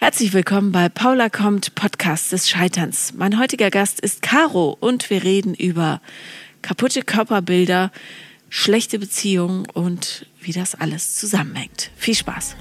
Herzlich willkommen bei Paula kommt, Podcast des Scheiterns. Mein heutiger Gast ist Caro und wir reden über kaputte Körperbilder, schlechte Beziehungen und wie das alles zusammenhängt. Viel Spaß!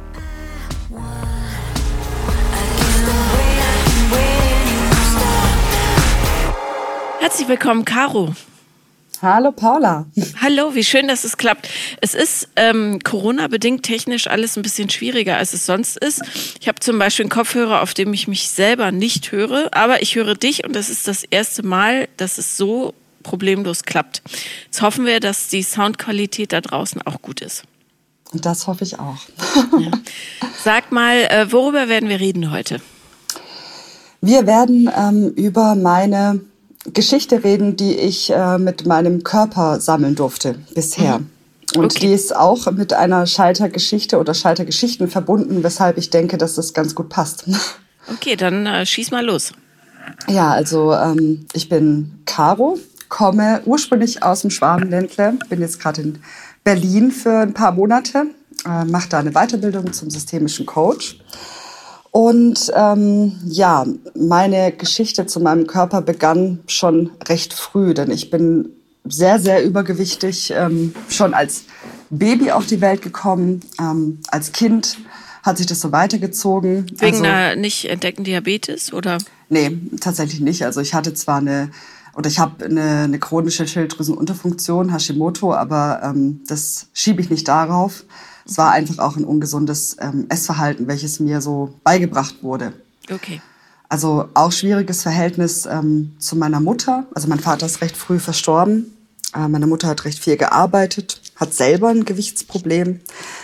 Herzlich willkommen, Caro. Hallo Paula. Hallo, wie schön, dass es klappt. Es ist Corona-bedingt technisch alles ein bisschen schwieriger, als es sonst ist. Ich habe zum Beispiel einen Kopfhörer, auf dem ich mich selber nicht höre, aber ich höre dich und das ist das erste Mal, dass es so problemlos klappt. Jetzt hoffen wir, dass die Soundqualität da draußen auch gut ist. Und das hoffe ich auch. Ja. Sag mal, worüber werden wir reden heute? Wir werden über meine Geschichte reden, die ich mit meinem Körper sammeln durfte bisher. Und die ist auch mit einer Scheitergeschichte oder Scheitergeschichten verbunden, weshalb ich denke, dass das ganz gut passt. Okay, dann schieß mal los. Ja, also ich bin Caro, komme ursprünglich aus dem Schwabenländle, bin jetzt gerade in Berlin für ein paar Monate, mache da eine Weiterbildung zum systemischen Coach. Und ja, meine Geschichte zu meinem Körper begann schon recht früh, denn ich bin sehr, sehr übergewichtig, schon als Baby auf die Welt gekommen. Als Kind hat sich das so weitergezogen. Wegen einer nicht entdeckten Diabetes, oder? Nee, tatsächlich nicht. Also ich hatte zwar ich habe eine chronische Schilddrüsenunterfunktion, Hashimoto, aber das schiebe ich nicht darauf. Es war einfach auch ein ungesundes Essverhalten, welches mir so beigebracht wurde. Okay. Also auch schwieriges Verhältnis zu meiner Mutter. Also mein Vater ist recht früh verstorben. Meine Mutter hat recht viel gearbeitet, hat selber ein Gewichtsproblem.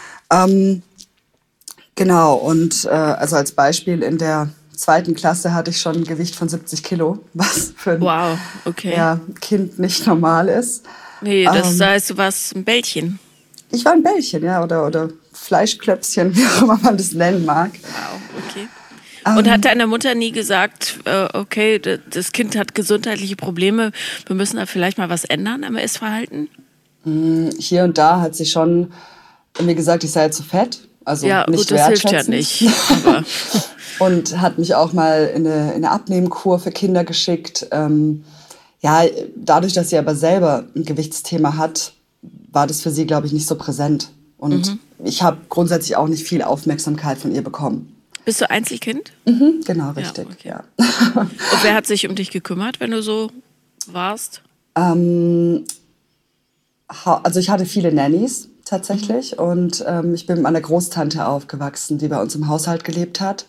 Genau, und also als Beispiel in der 2. Klasse hatte ich schon ein Gewicht von 70 Kilo, was für ein Kind nicht normal ist. Nee, das heißt, du warst ein Bällchen. Ich war ein Bällchen, ja, oder Fleischklöpschen, wie auch immer man das nennen mag. Wow, okay. Und hat deine Mutter nie gesagt, okay, das Kind hat gesundheitliche Probleme, wir müssen da vielleicht mal was ändern am Essverhalten? Hier und da hat sie schon mir gesagt, ich sei zu fett. Also ja, nicht gut, das hilft ja nicht. Aber und hat mich auch mal in eine Abnehmkur für Kinder geschickt. Ja, dadurch, dass sie aber selber ein Gewichtsthema hat, war das für sie, glaube ich, nicht so präsent. Und ich habe grundsätzlich auch nicht viel Aufmerksamkeit von ihr bekommen. Bist du Einzelkind? Genau, richtig. Ja, okay. Und wer hat sich um dich gekümmert, wenn du so warst? Also ich hatte viele Nannies tatsächlich. Und ich bin mit meiner Großtante aufgewachsen, die bei uns im Haushalt gelebt hat.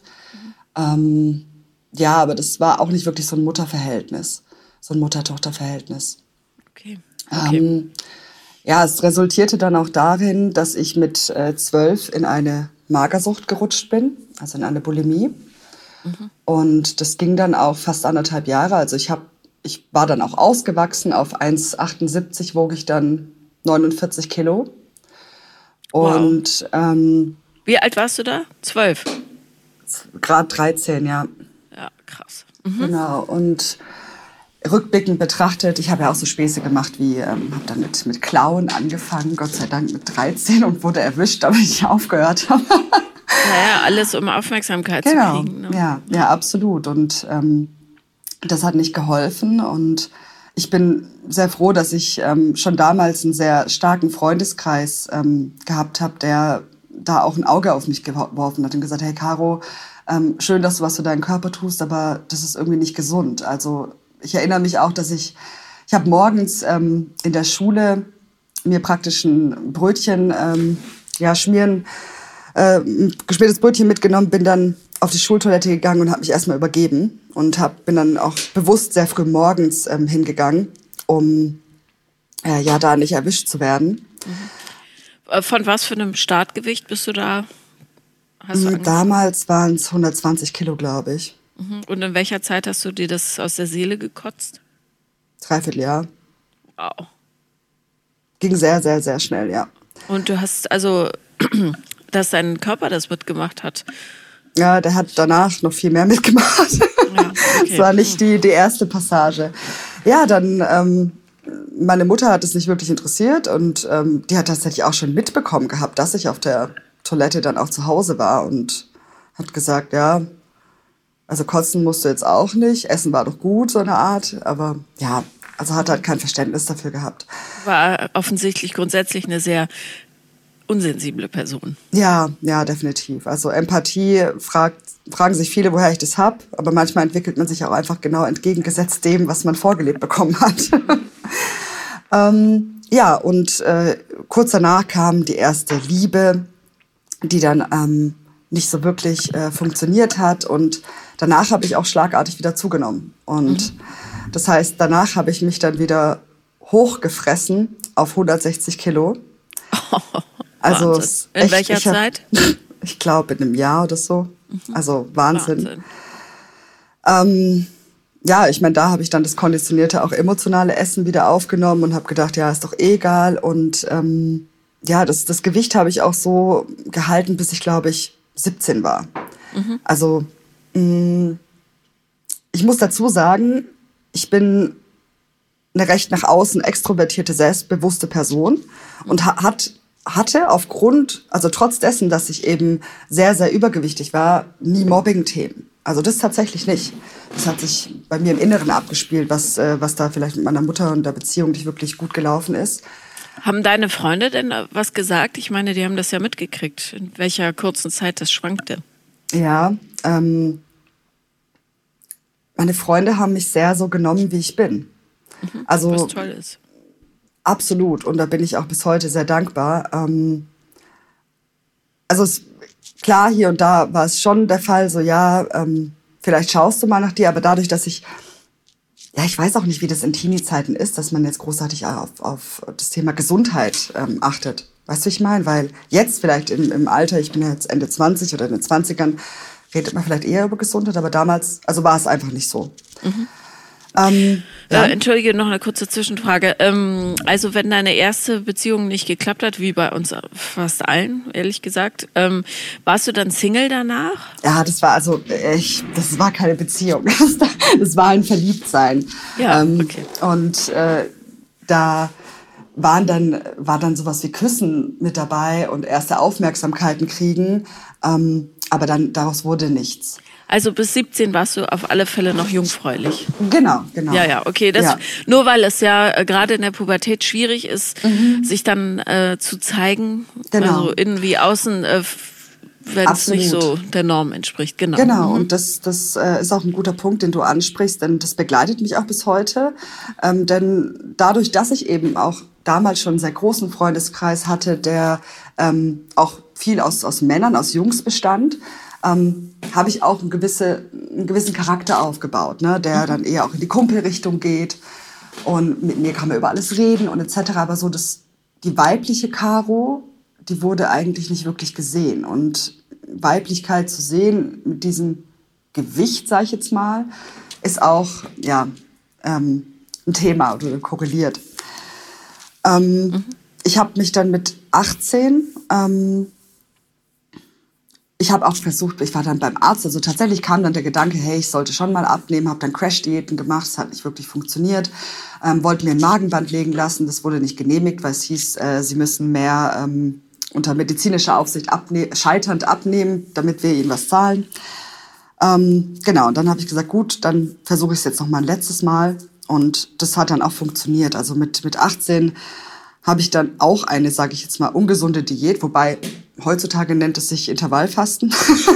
Ja, aber das war auch nicht wirklich so ein Mutterverhältnis, so ein Mutter-Tochter-Verhältnis. Okay. Ja, es resultierte dann auch darin, dass ich mit 12 in eine Magersucht gerutscht bin, also in eine Bulimie. Und das ging dann auch fast 1,5 Jahre. Also ich war dann auch ausgewachsen. Auf 1,78 wog ich dann 49 Kilo. Und wie alt warst du da? 12? Gerade 13, ja. Ja, krass. Genau, und rückblickend betrachtet, ich habe ja auch so Späße gemacht, wie habe dann mit Klauen angefangen, Gott sei Dank mit 13 und wurde erwischt, aber ich aufgehört habe. Naja, alles um Aufmerksamkeit zu kriegen. Ne? Ja, absolut. Und das hat nicht geholfen. Und ich bin sehr froh, dass ich schon damals einen sehr starken Freundeskreis gehabt habe, der da auch ein Auge auf mich geworfen hat und gesagt, hey Caro, schön, dass du was für deinen Körper tust, aber das ist irgendwie nicht gesund. Also ich erinnere mich auch, dass ich habe morgens in der Schule mir praktisch ein Brötchen schmieren, ein geschmiertes Brötchen mitgenommen, bin dann auf die Schultoilette gegangen und habe mich erstmal übergeben und bin dann auch bewusst sehr früh morgens hingegangen, um da nicht erwischt zu werden. Von was für einem Startgewicht bist du da? Damals waren es 120 Kilo, glaube ich. Und in welcher Zeit hast du dir das aus der Seele gekotzt? 3/4 Jahr. Wow. Ging sehr, sehr, sehr schnell, ja. Und du hast dass dein Körper das mitgemacht hat? Ja, der hat danach noch viel mehr mitgemacht. Ja, okay. Das war nicht die erste Passage. Ja, dann, meine Mutter hat es nicht wirklich interessiert und die hat tatsächlich auch schon mitbekommen gehabt, dass ich auf der Toilette dann auch zu Hause war und hat gesagt, ja, also kotzen musst du jetzt auch nicht, Essen war doch gut, so eine Art, aber ja, also hat halt kein Verständnis dafür gehabt. War offensichtlich grundsätzlich eine sehr unsensible Person. Ja, definitiv. Also Empathie fragen sich viele, woher ich das habe, aber manchmal entwickelt man sich auch einfach genau entgegengesetzt dem, was man vorgelebt bekommen hat. Und kurz danach kam die erste Liebe, die dann nicht so wirklich funktioniert hat. Und danach habe ich auch schlagartig wieder zugenommen. Und das heißt, danach habe ich mich dann wieder hochgefressen auf 160 Kilo. Also in welcher Zeit? Ich glaube, in einem Jahr oder so. Also Wahnsinn. Ich meine, da habe ich dann das konditionierte, auch emotionale Essen wieder aufgenommen und habe gedacht, ja, ist doch egal. Und das Gewicht habe ich auch so gehalten, bis ich, glaube ich, 17 war. Also ich muss dazu sagen, ich bin eine recht nach außen extrovertierte, selbstbewusste Person und hatte trotz dessen, dass ich eben sehr, sehr übergewichtig war, nie Mobbing-Themen. Also das tatsächlich nicht. Das hat sich bei mir im Inneren abgespielt, was da vielleicht mit meiner Mutter und der Beziehung nicht wirklich gut gelaufen ist. Haben deine Freunde denn was gesagt? Ich meine, die haben das ja mitgekriegt, in welcher kurzen Zeit das schwankte. Ja, meine Freunde haben mich sehr so genommen, wie ich bin. Also, was toll ist. Absolut. Und da bin ich auch bis heute sehr dankbar. Klar, hier und da war es schon der Fall, so vielleicht schaust du mal nach dir, aber dadurch, dass ich weiß auch nicht, wie das in Teenie-Zeiten ist, dass man jetzt großartig auf das Thema Gesundheit achtet. Weißt du, wie ich meine? Weil jetzt vielleicht im Alter, ich bin ja jetzt Ende 20 oder in den 20ern, redet man vielleicht eher über Gesundheit, aber damals, war es einfach nicht so. Entschuldige, noch eine kurze Zwischenfrage. Also wenn deine erste Beziehung nicht geklappt hat, wie bei uns fast allen, ehrlich gesagt, warst du dann Single danach? Ja, das war keine Beziehung. Das war ein Verliebtsein. Ja, okay. Und da war dann sowas wie Küssen mit dabei und erste Aufmerksamkeiten kriegen. Aber dann daraus wurde nichts. Also bis 17 warst du auf alle Fälle noch jungfräulich. Genau. Ja, okay. Nur weil es ja gerade in der Pubertät schwierig ist, sich dann zu zeigen, also innen wie außen, wenn es nicht so der Norm entspricht. Genau, und das ist auch ein guter Punkt, den du ansprichst, denn das begleitet mich auch bis heute. Denn dadurch, dass ich eben auch damals schon einen sehr großen Freundeskreis hatte, der auch viel aus Männern, aus Jungs bestand, habe ich auch einen gewissen Charakter aufgebaut, ne, der dann eher auch in die Kumpelrichtung geht. Und mit mir kann man über alles reden und etc. Aber so die weibliche Caro, die wurde eigentlich nicht wirklich gesehen. Und Weiblichkeit zu sehen mit diesem Gewicht, sage ich jetzt mal, ist auch ein Thema oder korreliert. Ich habe mich dann mit 18 ich habe auch versucht, ich war dann beim Arzt, also tatsächlich kam dann der Gedanke, hey, ich sollte schon mal abnehmen, habe dann Crash-Diäten gemacht, das hat nicht wirklich funktioniert, wollte mir ein Magenband legen lassen, das wurde nicht genehmigt, weil es hieß, sie müssen mehr unter medizinischer Aufsicht scheiternd abnehmen, damit wir ihnen was zahlen. Und dann habe ich gesagt, gut, dann versuche ich es jetzt noch mal ein letztes Mal und das hat dann auch funktioniert. Also mit 18 habe ich dann auch eine, sage ich jetzt mal, ungesunde Diät, wobei heutzutage nennt es sich Intervallfasten.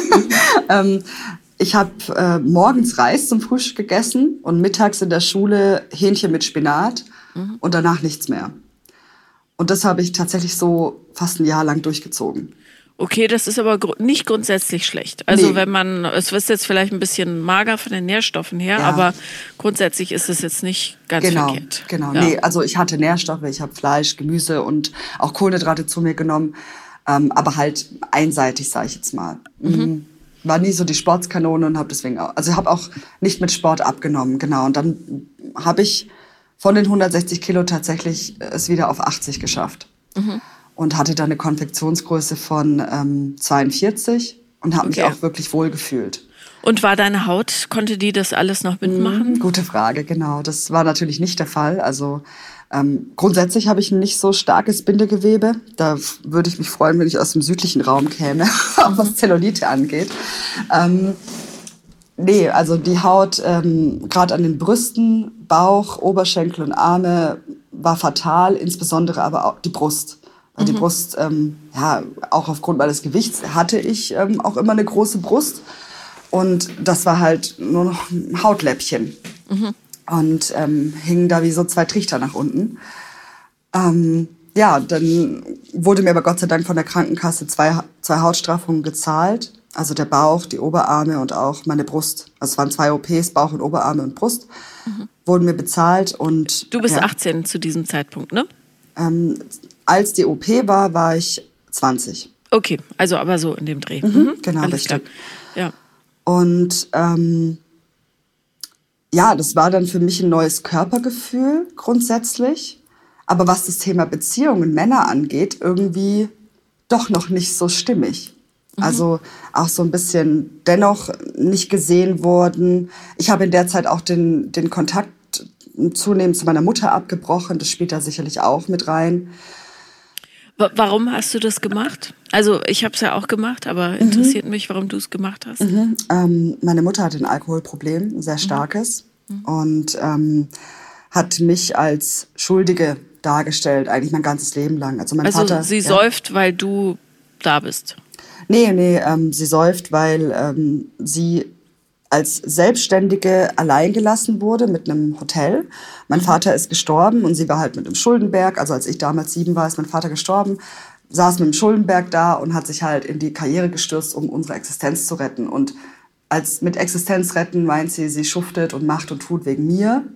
Ich habe morgens Reis zum Frühstück gegessen und mittags in der Schule Hähnchen mit Spinat und danach nichts mehr. Und das habe ich tatsächlich so fast ein Jahr lang durchgezogen. Okay, das ist aber nicht grundsätzlich schlecht. Also es ist jetzt vielleicht ein bisschen mager von den Nährstoffen her, aber grundsätzlich ist es jetzt nicht ganz verkehrt. Genau. Ja. Nee, also ich hatte Nährstoffe, ich habe Fleisch, Gemüse und auch Kohlenhydrate zu mir genommen, aber halt einseitig, sage ich jetzt mal. War nie so die Sportskanone und habe deswegen auch nicht mit Sport abgenommen, genau. Und dann habe ich von den 160 Kilo tatsächlich es wieder auf 80 geschafft. Und hatte dann eine Konfektionsgröße von 42 und habe mich auch wirklich wohl gefühlt. Und war deine Haut, konnte die das alles noch mitmachen? Gute Frage, genau. Das war natürlich nicht der Fall. Also Grundsätzlich habe ich ein nicht so starkes Bindegewebe. Da würde ich mich freuen, wenn ich aus dem südlichen Raum käme, auch was Zellulite angeht. Nee, also die Haut, gerade an den Brüsten, Bauch, Oberschenkel und Arme war fatal, insbesondere aber auch die Brust. Weil die Brust, auch aufgrund meines Gewichts hatte ich auch immer eine große Brust. Und das war halt nur noch ein Hautläppchen. Und hingen da wie so 2 Trichter nach unten. Dann wurde mir aber Gott sei Dank von der Krankenkasse zwei Hautstraffungen gezahlt. Also der Bauch, die Oberarme und auch meine Brust. Also es waren 2 OPs, Bauch und Oberarme und Brust, wurden mir bezahlt. Und du bist 18 zu diesem Zeitpunkt, ne? Als die OP war ich 20. Okay, also aber so in dem Dreh. Genau, alles richtig. Klar. Ja. Und das war dann für mich ein neues Körpergefühl grundsätzlich. Aber was das Thema Beziehungen, Männer angeht, irgendwie doch noch nicht so stimmig. Also auch so ein bisschen dennoch nicht gesehen wurden. Ich habe in der Zeit auch den Kontakt zunehmend zu meiner Mutter abgebrochen. Das spielt da sicherlich auch mit rein. Warum hast du das gemacht? Also ich habe es ja auch gemacht, aber interessiert mich, warum du es gemacht hast. Meine Mutter hatte ein Alkoholproblem, ein sehr starkes. Und hat mich als Schuldige dargestellt, eigentlich mein ganzes Leben lang. Also mein Vater, sie säuft, weil du da bist? Nee, sie säuft, weil sie als Selbstständige allein gelassen wurde mit einem Hotel. Mein Vater ist gestorben und sie war halt mit einem Schuldenberg. Also als ich damals 7 war, ist mein Vater gestorben, saß mit dem Schuldenberg da und hat sich halt in die Karriere gestürzt, um unsere Existenz zu retten. Und mit Existenz retten meint sie schuftet und macht und tut wegen mir.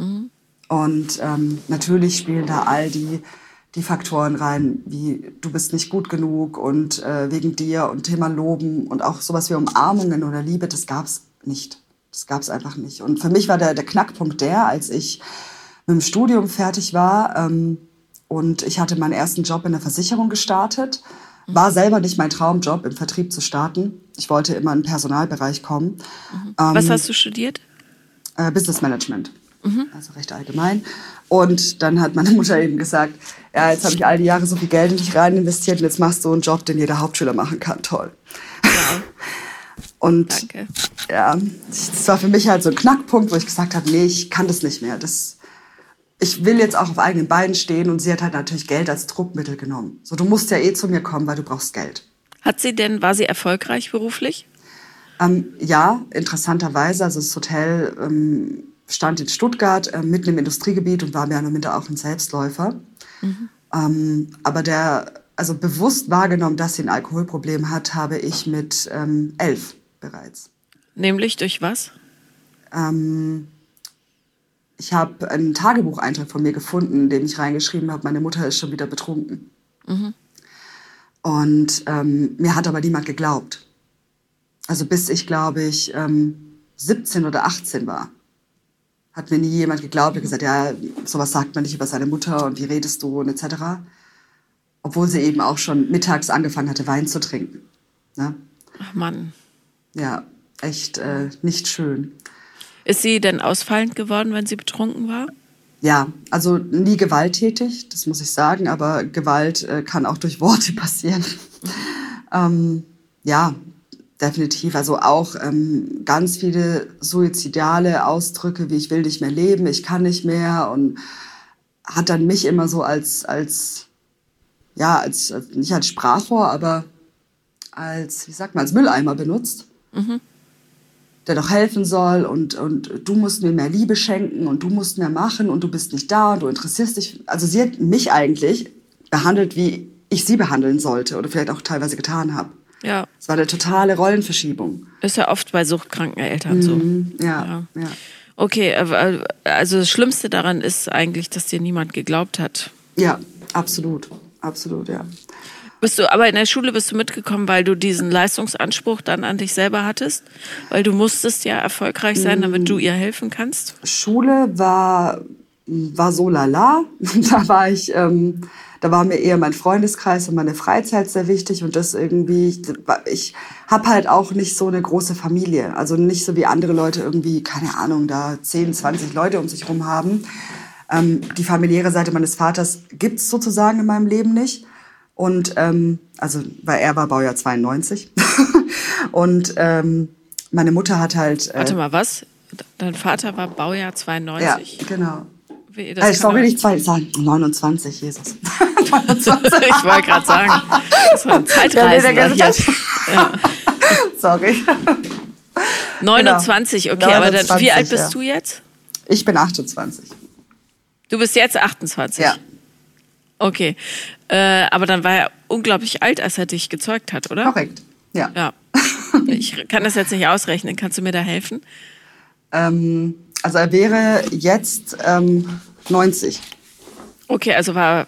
Und natürlich spielen da all die Faktoren rein, wie du bist nicht gut genug und wegen dir und Thema Loben und auch sowas wie Umarmungen oder Liebe, das gab's nicht. Das gab's einfach nicht. Und für mich war der Knackpunkt als ich mit dem Studium fertig war und ich hatte meinen ersten Job in der Versicherung gestartet. War selber nicht mein Traumjob, im Vertrieb zu starten. Ich wollte immer in den Personalbereich kommen. Was hast du studiert? Business Management. Also recht allgemein. Und dann hat meine Mutter eben gesagt, ja, jetzt habe ich all die Jahre so viel Geld in dich rein investiert und jetzt machst du einen Job, den jeder Hauptschüler machen kann. Toll. Ja. Und danke. Ja, das war für mich halt so ein Knackpunkt, wo ich gesagt habe, nee, ich kann das nicht mehr. Ich will jetzt auch auf eigenen Beinen stehen und sie hat halt natürlich Geld als Druckmittel genommen. So, du musst ja zu mir kommen, weil du brauchst Geld. War sie erfolgreich beruflich? Ja, interessanterweise. Also das Hotel stand in Stuttgart, mitten im Industriegebiet und war mehr oder minder auch ein Selbstläufer. Aber bewusst wahrgenommen, dass sie ein Alkoholproblem hat, habe ich mit 11 bereits. Nämlich durch was? Ich habe einen Tagebucheintrag von mir gefunden, in dem ich reingeschrieben habe, meine Mutter ist schon wieder betrunken. Und mir hat aber niemand geglaubt. Also bis ich, glaube ich, 17 oder 18 war. Hat mir nie jemand geglaubt, hat gesagt, ja, sowas sagt man nicht über seine Mutter und wie redest du und etc. Obwohl sie eben auch schon mittags angefangen hatte, Wein zu trinken. Ne? Ach Mann. Ja, echt nicht schön. Ist sie denn ausfallend geworden, wenn sie betrunken war? Ja, also nie gewalttätig, das muss ich sagen, aber Gewalt kann auch durch Worte passieren. Ja, definitiv. Also auch ganz viele suizidale Ausdrücke, wie ich will nicht mehr leben, ich kann nicht mehr, und hat dann mich immer so als nicht als Sprachrohr, aber als Mülleimer benutzt. Der doch helfen soll und du musst mir mehr Liebe schenken und du musst mehr machen und du bist nicht da und du interessierst dich. Also sie hat mich eigentlich behandelt, wie ich sie behandeln sollte oder vielleicht auch teilweise getan habe. Ja. Es war eine totale Rollenverschiebung. Ist ja oft bei suchtkranken Eltern so. Ja. Okay, also das Schlimmste daran ist eigentlich, dass dir niemand geglaubt hat. Ja, absolut, ja. Aber in der Schule bist du mitgekommen, weil du diesen Leistungsanspruch dann an dich selber hattest? Weil du musstest ja erfolgreich sein, damit du ihr helfen kannst? Schule war so lala. Da war mir eher mein Freundeskreis und meine Freizeit sehr wichtig. Und das irgendwie, ich habe halt auch nicht so eine große Familie. Also nicht so wie andere Leute irgendwie, keine Ahnung, da 10, 20 Leute um sich rum haben. Die familiäre Seite meines Vaters gibt's sozusagen in meinem Leben nicht. Und also, weil er war Baujahr 92. Und meine Mutter hat halt. Warte mal, was? Dein Vater war Baujahr 92? Ja, genau. Sorry, nicht 29, Jesus. 29. Ich wollte gerade sagen, das war ein Zeitreisender hier. Ja. Sorry. 29, okay, 29, aber dann, wie alt ja. bist du jetzt? Ich bin 28. Du bist jetzt 28? Ja. Okay, aber dann war er unglaublich alt, als er dich gezeugt hat, oder? Korrekt, ja. Ja. Ich kann das jetzt nicht ausrechnen, kannst du mir da helfen? Also er wäre jetzt 90. Okay, also war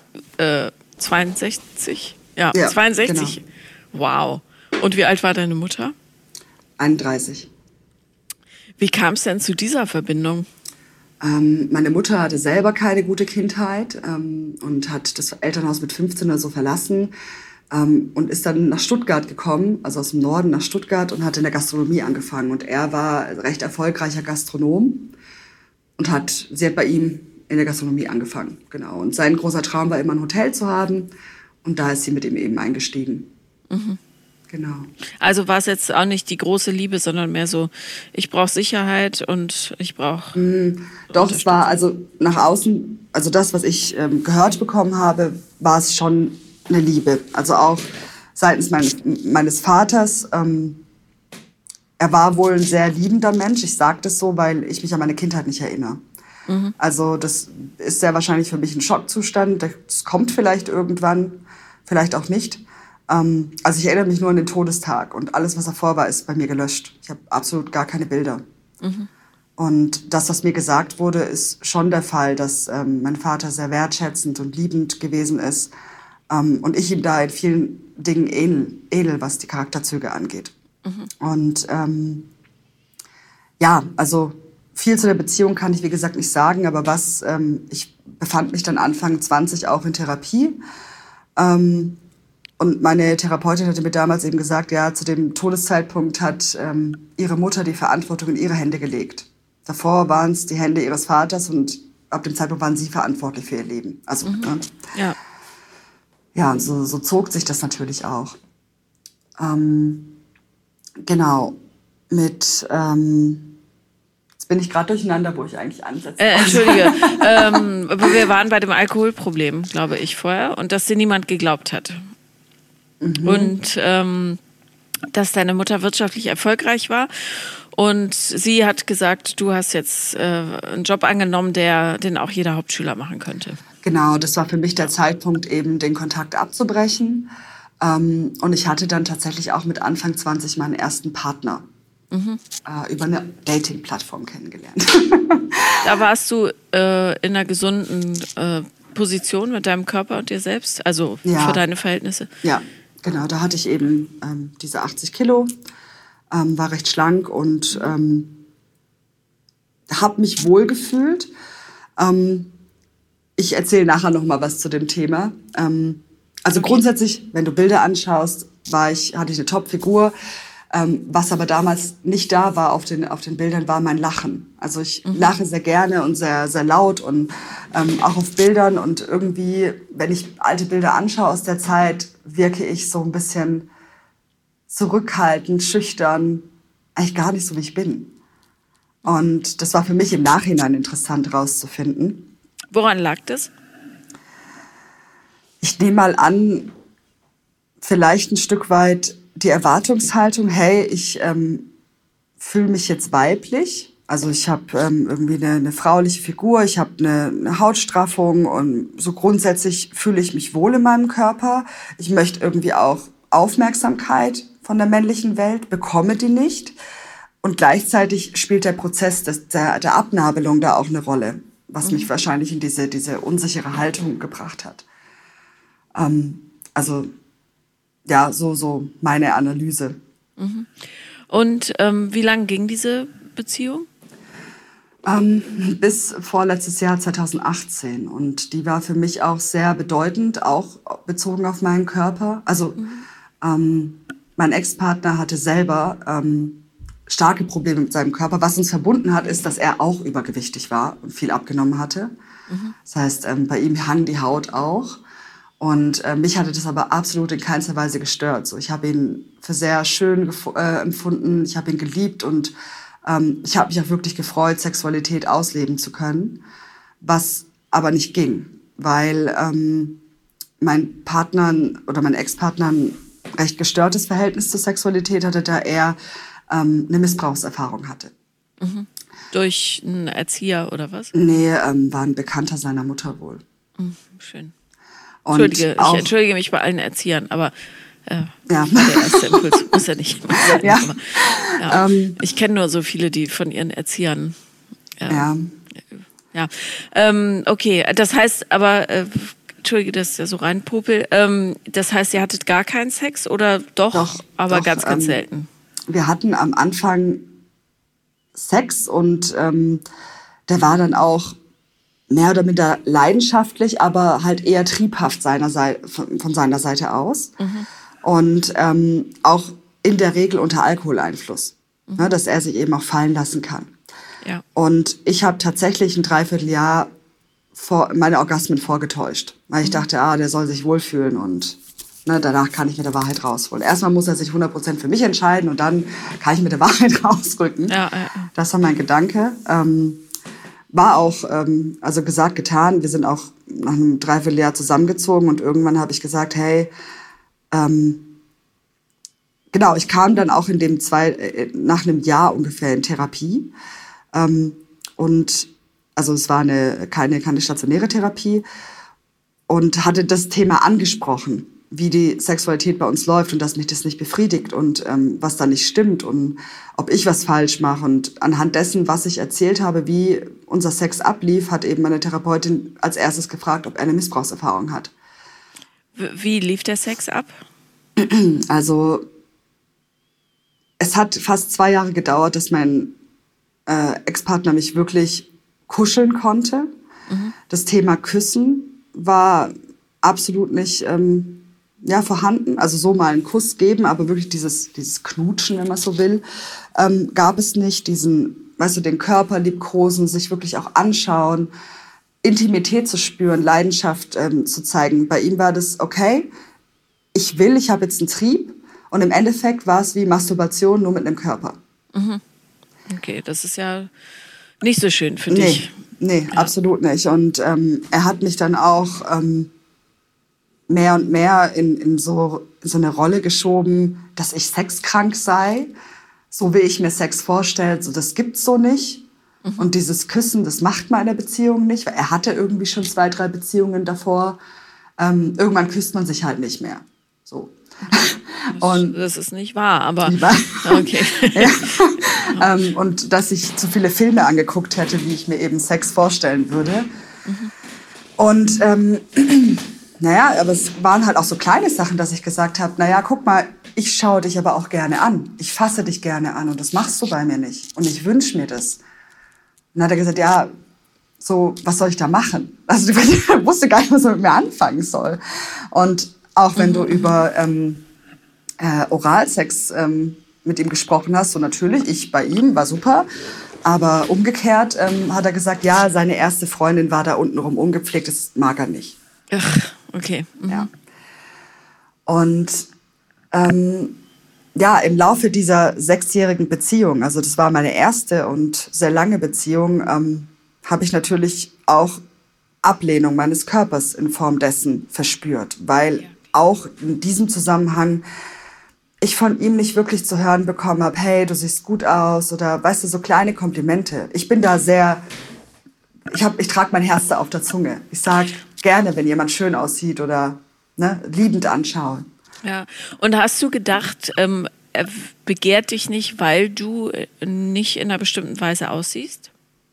62? Ja, 62. Genau. Wow. Und wie alt war deine Mutter? 31. Wie kam es denn zu dieser Verbindung? Meine Mutter hatte selber keine gute Kindheit und hat das Elternhaus mit 15 oder so verlassen und ist dann nach Stuttgart gekommen, also aus dem Norden nach Stuttgart, und hat in der Gastronomie angefangen. Und er war ein recht erfolgreicher Gastronom und sie hat bei ihm in der Gastronomie angefangen, genau. Und sein großer Traum war immer, ein Hotel zu haben, und da ist sie mit ihm eben eingestiegen. Mhm. Genau. Also war es jetzt auch nicht die große Liebe, sondern mehr so, ich brauche Sicherheit und ich brauche... Doch, es war also nach außen, also das, was ich gehört bekommen habe, war es schon eine Liebe. Also auch seitens meines Vaters. Er war wohl ein sehr liebender Mensch. Ich sage das so, weil ich mich an meine Kindheit nicht erinnere. Mhm. Also das ist sehr wahrscheinlich für mich ein Schockzustand. Das kommt vielleicht irgendwann, vielleicht auch nicht. Also ich erinnere mich nur an den Todestag, und alles, was davor war, ist bei mir gelöscht. Ich habe absolut gar keine Bilder. Mhm. Und das, was mir gesagt wurde, ist schon der Fall, dass mein Vater sehr wertschätzend und liebend gewesen ist, und ich ihm da in vielen Dingen ähnel, was die Charakterzüge angeht. Mhm. Und ja, also viel zu der Beziehung kann ich, wie gesagt, nicht sagen, aber ich befand mich dann Anfang 20 auch in Therapie. Und meine Therapeutin hatte mir damals eben gesagt, ja, zu dem Todeszeitpunkt hat ihre Mutter die Verantwortung in ihre Hände gelegt. Davor waren es die Hände ihres Vaters, und ab dem Zeitpunkt waren sie verantwortlich für ihr Leben. Also, ja. Ja, und so zog sich das natürlich auch. Genau. Jetzt bin ich gerade durcheinander, wo ich eigentlich ansetze. Entschuldige, wir waren bei dem Alkoholproblem, glaube ich, vorher, und dass dir niemand geglaubt hat. Mhm. Und dass deine Mutter wirtschaftlich erfolgreich war. Und sie hat gesagt, du hast jetzt einen Job angenommen, den auch jeder Hauptschüler machen könnte. Genau, das war für mich der Zeitpunkt, eben den Kontakt abzubrechen. Und ich hatte dann tatsächlich auch mit Anfang 20 meinen ersten Partner über eine Dating-Plattform kennengelernt. Da warst du in einer gesunden Position mit deinem Körper und dir selbst? Also für deine Verhältnisse? Ja, genau. Da hatte ich eben diese 80 Kilo, war recht schlank und habe mich wohlgefühlt. Ich erzähle nachher noch mal was zu dem Thema. Also grundsätzlich, wenn du Bilder anschaust, hatte ich eine Top-Figur. Was aber damals nicht da war auf den Bildern, war mein Lachen. Also ich lache sehr gerne und sehr, sehr laut und auch auf Bildern. Und irgendwie, wenn ich alte Bilder anschaue aus der Zeit, wirke ich so ein bisschen zurückhaltend, schüchtern, eigentlich gar nicht so, wie ich bin. Und das war für mich im Nachhinein interessant rauszufinden. Woran lag das? Ich nehme mal an, vielleicht ein Stück weit die Erwartungshaltung, hey, ich fühle mich jetzt weiblich. Also ich habe irgendwie eine frauliche Figur, ich habe eine Hautstraffung und so grundsätzlich fühle ich mich wohl in meinem Körper. Ich möchte irgendwie auch Aufmerksamkeit von der männlichen Welt, bekomme die nicht. Und gleichzeitig spielt der Prozess der Abnabelung da auch eine Rolle, was mich wahrscheinlich in diese unsichere Haltung gebracht hat. Also ja, so meine Analyse. Und wie lang ging diese Beziehung? Bis vorletztes Jahr 2018. Und die war für mich auch sehr bedeutend, auch bezogen auf meinen Körper. Also mein Ex-Partner hatte selber starke Probleme mit seinem Körper. Was uns verbunden hat, ist, dass er auch übergewichtig war und viel abgenommen hatte. Das heißt, bei ihm hang die Haut auch. Und mich hatte das aber absolut in keinster Weise gestört. So, ich habe ihn für sehr schön empfunden, ich habe ihn geliebt und ich habe mich auch wirklich gefreut, Sexualität ausleben zu können, was aber nicht ging, weil mein Partner oder mein Ex-Partner ein recht gestörtes Verhältnis zur Sexualität hatte, da er eine Missbrauchserfahrung hatte. Durch einen Erzieher oder was? Nee, war ein Bekannter seiner Mutter wohl. Schön. Und Ich entschuldige mich bei allen Erziehern, aber ja. der erste Impuls muss ja nicht immer sein. Ja. Aber, ich kenne nur so viele, die von ihren Erziehern. Okay, das heißt aber, entschuldige, das ist ja so rein Popel. Das heißt, ihr hattet gar keinen Sex oder doch aber ganz, ganz selten? Wir hatten am Anfang Sex und der war dann auch mehr oder minder leidenschaftlich, aber halt eher triebhaft von seiner Seite aus. Und auch in der Regel unter Alkoholeinfluss, ne, dass er sich eben auch fallen lassen kann. Ja. Und ich habe tatsächlich ein Dreivierteljahr meine Orgasmen vorgetäuscht, weil ich dachte, der soll sich wohlfühlen und danach kann ich mit der Wahrheit rausholen. Erstmal muss er sich 100% für mich entscheiden und dann kann ich mit der Wahrheit rausrücken. Ja. Das war mein Gedanke. War auch, also gesagt, getan. Wir sind auch nach einem Dreivierteljahr zusammengezogen und irgendwann habe ich gesagt, hey, genau, ich kam dann auch nach einem Jahr ungefähr in Therapie. Und also es war keine stationäre Therapie und hatte das Thema angesprochen, wie die Sexualität bei uns läuft und dass mich das nicht befriedigt und was da nicht stimmt und ob ich was falsch mache. Und anhand dessen, was ich erzählt habe, wie unser Sex ablief, hat eben meine Therapeutin als erstes gefragt, ob er eine Missbrauchserfahrung hat. Wie lief der Sex ab? Also es hat fast 2 Jahre gedauert, dass mein Ex-Partner mich wirklich kuscheln konnte. Das Thema Küssen war absolut nicht vorhanden. Also so mal einen Kuss geben, aber wirklich dieses Knutschen, wenn man so will, gab es nicht. Den Körper liebkosen, sich wirklich auch anschauen, Intimität zu spüren, Leidenschaft zu zeigen. Bei ihm war das okay, ich habe jetzt einen Trieb und im Endeffekt war es wie Masturbation, nur mit einem Körper. Okay, das ist ja nicht so schön für dich. Nee, absolut nicht. Und er hat mich dann auch mehr und mehr in so eine Rolle geschoben, dass ich sexkrank sei, so wie ich mir Sex vorstelle. So, das gibt's so nicht. Und dieses Küssen, das macht man in der Beziehung nicht, weil er hatte irgendwie schon 2, 3 Beziehungen davor. Irgendwann küsst man sich halt nicht mehr. So. Und das ist nicht wahr, aber nicht wahr? Okay. Ja. Und dass ich zu viele Filme angeguckt hätte, wie ich mir eben Sex vorstellen würde. Und aber es waren halt auch so kleine Sachen, dass ich gesagt habe, guck mal, ich schaue dich aber auch gerne an. Ich fasse dich gerne an und das machst du bei mir nicht. Und ich wünsche mir das. Und dann hat er gesagt, ja, so, was soll ich da machen? Also ich wusste gar nicht, was er mit mir anfangen soll. Und auch wenn du über Oralsex mit ihm gesprochen hast, so natürlich, ich bei ihm, war super. Aber umgekehrt hat er gesagt, ja, seine erste Freundin war da untenrum ungepflegt, das mag er nicht. Ach, okay. Ja. Und im Laufe dieser 6-jährigen Beziehung, also das war meine erste und sehr lange Beziehung, habe ich natürlich auch Ablehnung meines Körpers in Form dessen verspürt, weil auch in diesem Zusammenhang ich von ihm nicht wirklich zu hören bekommen habe, hey, du siehst gut aus oder, weißt du, so kleine Komplimente. Ich bin da ich trage mein Herz da auf der Zunge. Ich sage gerne, wenn jemand schön aussieht oder liebend anschauen. Ja, und hast du gedacht, er begehrt dich nicht, weil du nicht in einer bestimmten Weise aussiehst?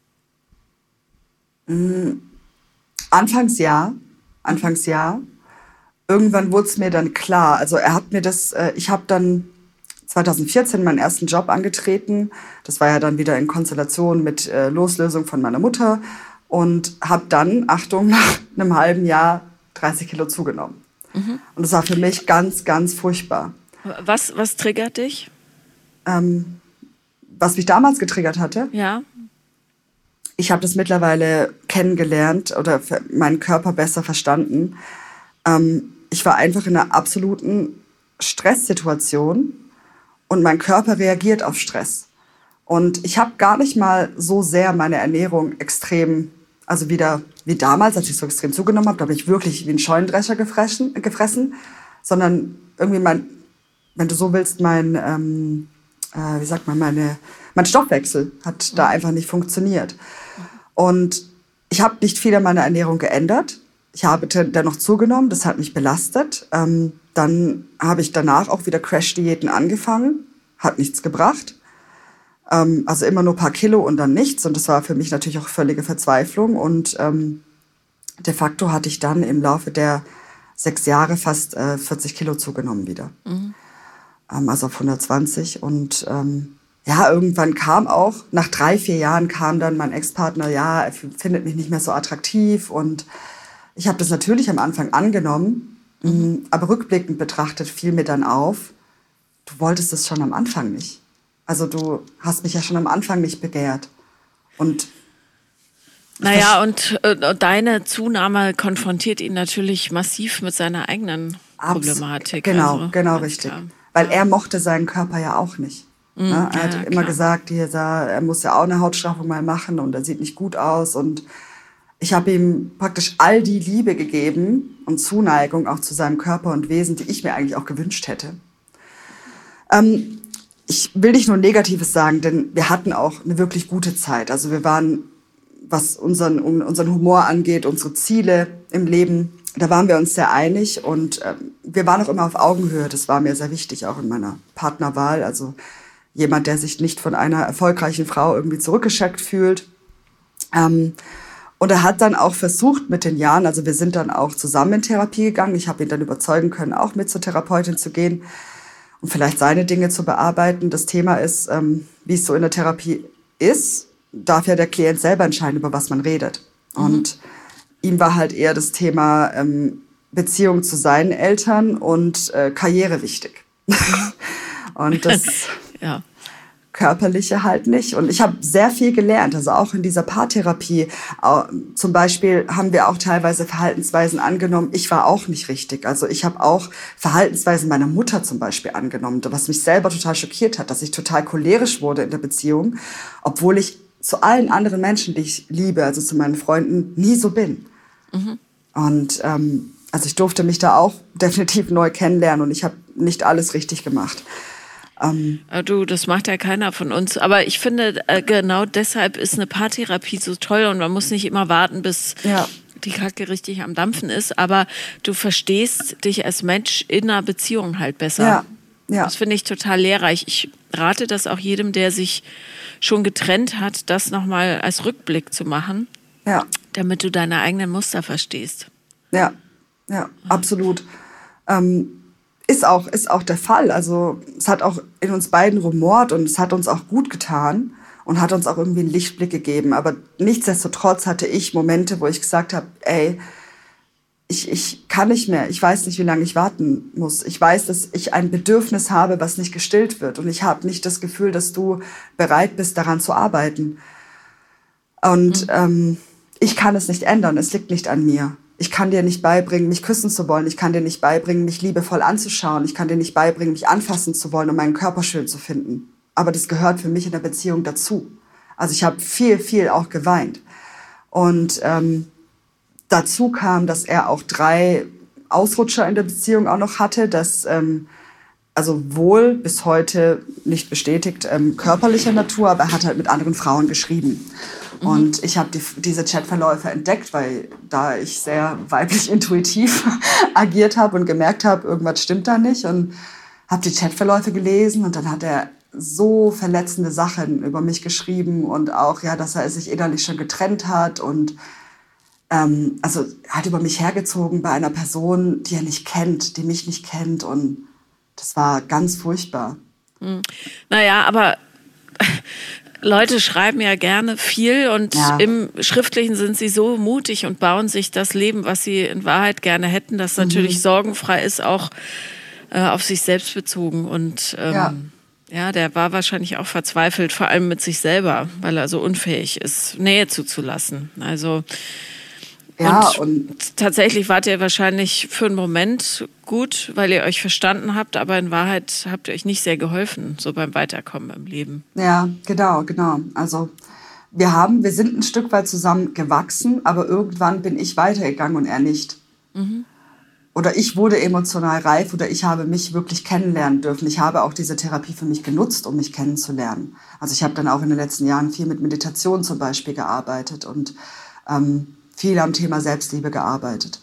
Anfangs ja. Irgendwann wurde es mir dann klar. Also er hat mir ich habe dann 2014 meinen ersten Job angetreten. Das war ja dann wieder in Konstellation mit Loslösung von meiner Mutter und habe dann, Achtung, nach einem halben Jahr 30 Kilo zugenommen. Und das war für mich ganz, ganz furchtbar. Was triggert dich? was mich damals getriggert hatte. Ja. Ich habe das mittlerweile kennengelernt oder meinen Körper besser verstanden. Ich war einfach in einer absoluten Stresssituation und mein Körper reagiert auf Stress. Und ich habe gar nicht mal so sehr meine Ernährung extrem, also wieder wie damals, als ich so extrem zugenommen habe, da habe ich wirklich wie ein Scheunendrescher gefressen, sondern irgendwie wenn du so willst, mein Stoffwechsel hat da einfach nicht funktioniert. Und ich habe nicht viel an meiner Ernährung geändert. Ich habe dennoch zugenommen, das hat mich belastet. Dann habe ich danach auch wieder Crash-Diäten angefangen, hat nichts gebracht. Also immer nur ein paar Kilo und dann nichts. Und das war für mich natürlich auch völlige Verzweiflung. Und de facto hatte ich dann im Laufe der 6 Jahre fast 40 Kilo zugenommen wieder. Also auf 120. Und irgendwann kam auch, nach 3-4 Jahren kam dann mein Ex-Partner, er findet mich nicht mehr so attraktiv. Und ich habe das natürlich am Anfang angenommen, aber rückblickend betrachtet fiel mir dann auf, du wolltest es schon am Anfang nicht. Also du hast mich ja schon am Anfang nicht begehrt. Und und deine Zunahme konfrontiert ihn natürlich massiv mit seiner eigenen Problematik. Genau, richtig. Klar. Weil er mochte seinen Körper ja auch nicht. Er hat immer gesagt, er muss ja auch eine Hautstraffung mal machen und er sieht nicht gut aus. Und ich habe ihm praktisch all die Liebe gegeben und Zuneigung auch zu seinem Körper und Wesen, die ich mir eigentlich auch gewünscht hätte. Ich will nicht nur Negatives sagen, denn wir hatten auch eine wirklich gute Zeit. Also wir waren, was unseren Humor angeht, unsere Ziele im Leben, da waren wir uns sehr einig und wir waren auch immer auf Augenhöhe. Das war mir sehr wichtig, auch in meiner Partnerwahl. Also jemand, der sich nicht von einer erfolgreichen Frau irgendwie zurückgeschickt fühlt. Und er hat dann auch versucht mit den Jahren, also wir sind dann auch zusammen in Therapie gegangen. Ich habe ihn dann überzeugen können, auch mit zur Therapeutin zu gehen und vielleicht seine Dinge zu bearbeiten. Das Thema ist, wie es so in der Therapie ist, darf ja der Klient selber entscheiden, über was man redet. Und ihm war halt eher das Thema Beziehung zu seinen Eltern und Karriere wichtig. Und das Körperliche halt nicht. Und ich habe sehr viel gelernt, also auch in dieser Paartherapie. Zum Beispiel haben wir auch teilweise Verhaltensweisen angenommen. Ich war auch nicht richtig. Also ich habe auch Verhaltensweisen meiner Mutter zum Beispiel angenommen, was mich selber total schockiert hat, dass ich total cholerisch wurde in der Beziehung, obwohl ich zu allen anderen Menschen, die ich liebe, also zu meinen Freunden, nie so bin. Und also ich durfte mich da auch definitiv neu kennenlernen und ich habe nicht alles richtig gemacht. Das macht ja keiner von uns. Aber ich finde, genau deshalb ist eine Paartherapie so toll und man muss nicht immer warten, bis die Kacke richtig am Dampfen ist. Aber du verstehst dich als Mensch in einer Beziehung halt besser. Ja. Das finde ich total lehrreich. Ich rate das auch jedem, der sich schon getrennt hat, das nochmal als Rückblick zu machen, damit du deine eigenen Muster verstehst. Ja, absolut. Ist auch der Fall. Also es hat auch in uns beiden rumort und es hat uns auch gut getan und hat uns auch irgendwie einen Lichtblick gegeben. Aber nichtsdestotrotz hatte ich Momente, wo ich gesagt habe, ich kann nicht mehr. Ich weiß nicht, wie lange ich warten muss. Ich weiß, dass ich ein Bedürfnis habe, was nicht gestillt wird. Und ich habe nicht das Gefühl, dass du bereit bist, daran zu arbeiten. Und ich kann es nicht ändern. Es liegt nicht an mir. Ich kann dir nicht beibringen, mich küssen zu wollen. Ich kann dir nicht beibringen, mich liebevoll anzuschauen. Ich kann dir nicht beibringen, mich anfassen zu wollen und meinen Körper schön zu finden. Aber das gehört für mich in der Beziehung dazu. Also ich habe viel, viel auch geweint. Und dazu kam, dass er auch 3 Ausrutscher in der Beziehung auch noch hatte, das also wohl bis heute nicht bestätigt körperlicher Natur, aber er hat halt mit anderen Frauen geschrieben. Und ich habe diese Chatverläufe entdeckt, weil da ich sehr weiblich intuitiv agiert habe und gemerkt habe, irgendwas stimmt da nicht. Und habe die Chatverläufe gelesen und dann hat er so verletzende Sachen über mich geschrieben und auch, dass er sich innerlich schon getrennt hat und also hat über mich hergezogen bei einer Person, die er nicht kennt, die mich nicht kennt. Und das war ganz furchtbar. Naja, aber Leute schreiben ja gerne viel und im Schriftlichen sind sie so mutig und bauen sich das Leben, was sie in Wahrheit gerne hätten, das natürlich sorgenfrei ist, auch auf sich selbst bezogen. Und Ja, der war wahrscheinlich auch verzweifelt, vor allem mit sich selber, weil er so unfähig ist, Nähe zuzulassen. Also Ja, und tatsächlich wart ihr wahrscheinlich für einen Moment gut, weil ihr euch verstanden habt, aber in Wahrheit habt ihr euch nicht sehr geholfen, so beim Weiterkommen im Leben. ja, genau. Also wir sind ein Stück weit zusammen gewachsen, aber irgendwann bin ich weitergegangen und er nicht. Oder ich wurde emotional reif oder ich habe mich wirklich kennenlernen dürfen. Ich habe auch diese Therapie für mich genutzt, um mich kennenzulernen. Also ich habe dann auch in den letzten Jahren viel mit Meditation zum Beispiel gearbeitet und viel am Thema Selbstliebe gearbeitet.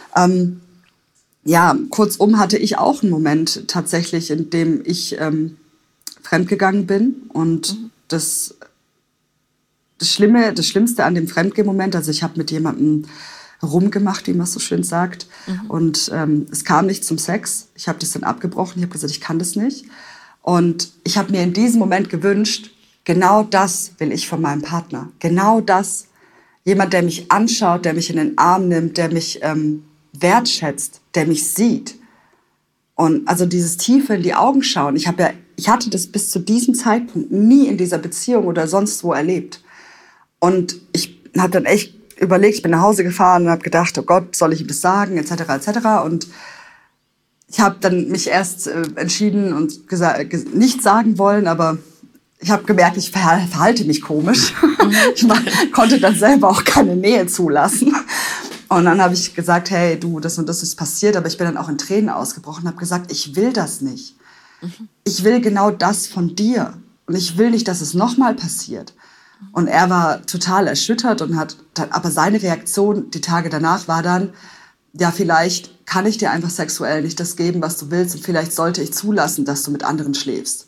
Ja, kurzum hatte ich auch einen Moment tatsächlich, in dem ich fremdgegangen bin. Und das Schlimmste an dem Fremdgehen-Moment, also ich habe mit jemandem rumgemacht, wie man so schön sagt. Und es kam nicht zum Sex. Ich habe das dann abgebrochen. Ich habe gesagt, ich kann das nicht. Und ich habe mir in diesem Moment gewünscht, genau das will ich von meinem Partner. Genau das. Jemand, der mich anschaut, der mich in den Arm nimmt, der mich wertschätzt, der mich sieht. Und also dieses tiefe in die Augen schauen. Ich hatte das bis zu diesem Zeitpunkt nie in dieser Beziehung oder sonst wo erlebt. Und ich habe dann echt überlegt, ich bin nach Hause gefahren und habe gedacht, oh Gott, soll ich ihm das sagen, etc., etc. Und ich habe dann mich erst entschieden und nicht sagen wollen, aber ich habe gemerkt, ich verhalte mich komisch. Ich konnte dann selber auch keine Nähe zulassen. Und dann habe ich gesagt, hey, du, das und das ist passiert, aber ich bin dann auch in Tränen ausgebrochen und habe gesagt, ich will das nicht. Ich will genau das von dir. Und ich will nicht, dass es nochmal passiert. Und er war total erschüttert und aber seine Reaktion die Tage danach war dann, ja, vielleicht kann ich dir einfach sexuell nicht das geben, was du willst und vielleicht sollte ich zulassen, dass du mit anderen schläfst.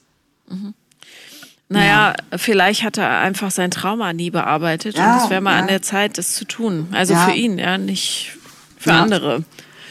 Naja, vielleicht hat er einfach sein Trauma nie bearbeitet und es wäre mal an der Zeit, das zu tun. Also für ihn, ja, nicht für andere.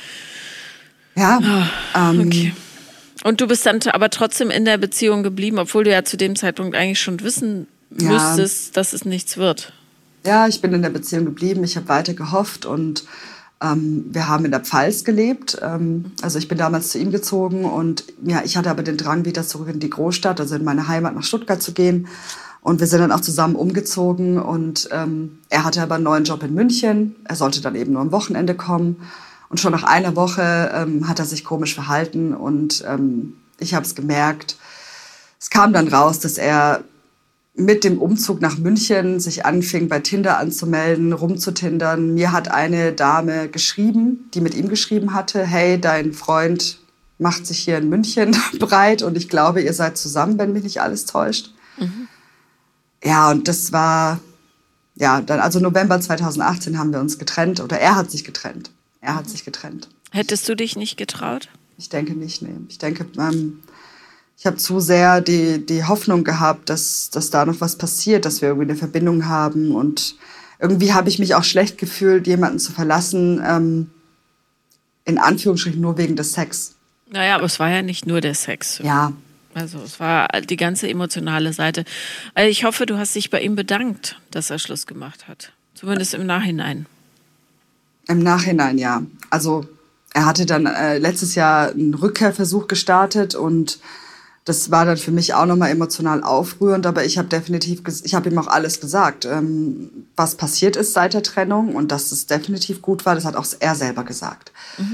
Ja. Okay. Und du bist dann aber trotzdem in der Beziehung geblieben, obwohl du ja zu dem Zeitpunkt eigentlich schon wissen müsstest, dass es nichts wird. Ja, ich bin in der Beziehung geblieben. Ich habe weiter gehofft und wir haben in der Pfalz gelebt. Also ich bin damals zu ihm gezogen und ja, ich hatte aber den Drang, wieder zurück in die Großstadt, also in meine Heimat nach Stuttgart zu gehen. Und wir sind dann auch zusammen umgezogen und er hatte aber einen neuen Job in München. Er sollte dann eben nur am Wochenende kommen. Und schon nach einer Woche hat er sich komisch verhalten und ich habe es gemerkt. Es kam dann raus, dass er mit dem Umzug nach München sich anfing, bei Tinder anzumelden, rumzutindern. Mir hat eine Dame geschrieben, die mit ihm geschrieben hatte, hey, dein Freund macht sich hier in München breit und ich glaube, ihr seid zusammen, wenn mich nicht alles täuscht. Ja, und das war, ja, dann, also November 2018 haben wir uns getrennt oder er hat sich getrennt. Hättest du dich nicht getraut? Ich denke nicht, nee. Ich denke, ich habe zu sehr die Hoffnung gehabt, dass da noch was passiert, dass wir irgendwie eine Verbindung haben. Und irgendwie habe ich mich auch schlecht gefühlt, jemanden zu verlassen, in Anführungsstrichen nur wegen des Sex. Naja, aber es war ja nicht nur der Sex. Ja. Also es war die ganze emotionale Seite. Also ich hoffe, du hast dich bei ihm bedankt, dass er Schluss gemacht hat. Zumindest im Nachhinein. Im Nachhinein, ja. Also er hatte dann letztes Jahr einen Rückkehrversuch gestartet und das war dann für mich auch nochmal emotional aufrührend, aber ich habe ihm auch alles gesagt, was passiert ist seit der Trennung und dass es definitiv gut war, das hat auch er selber gesagt.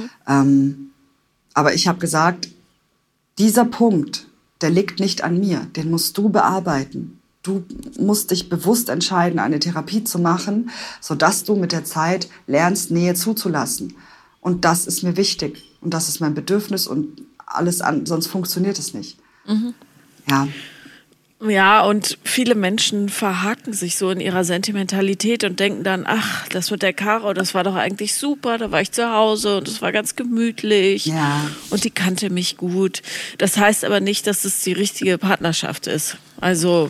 Aber ich habe gesagt, dieser Punkt, der liegt nicht an mir, den musst du bearbeiten. Du musst dich bewusst entscheiden, eine Therapie zu machen, sodass du mit der Zeit lernst, Nähe zuzulassen. Und das ist mir wichtig und das ist mein Bedürfnis und alles an, sonst funktioniert es nicht. Ja. Ja, und viele Menschen verhaken sich so in ihrer Sentimentalität und denken dann, ach, das mit der Caro, das war doch eigentlich super, da war ich zu Hause und es war ganz gemütlich und die kannte mich gut. Das heißt aber nicht, dass es die richtige Partnerschaft ist. Also,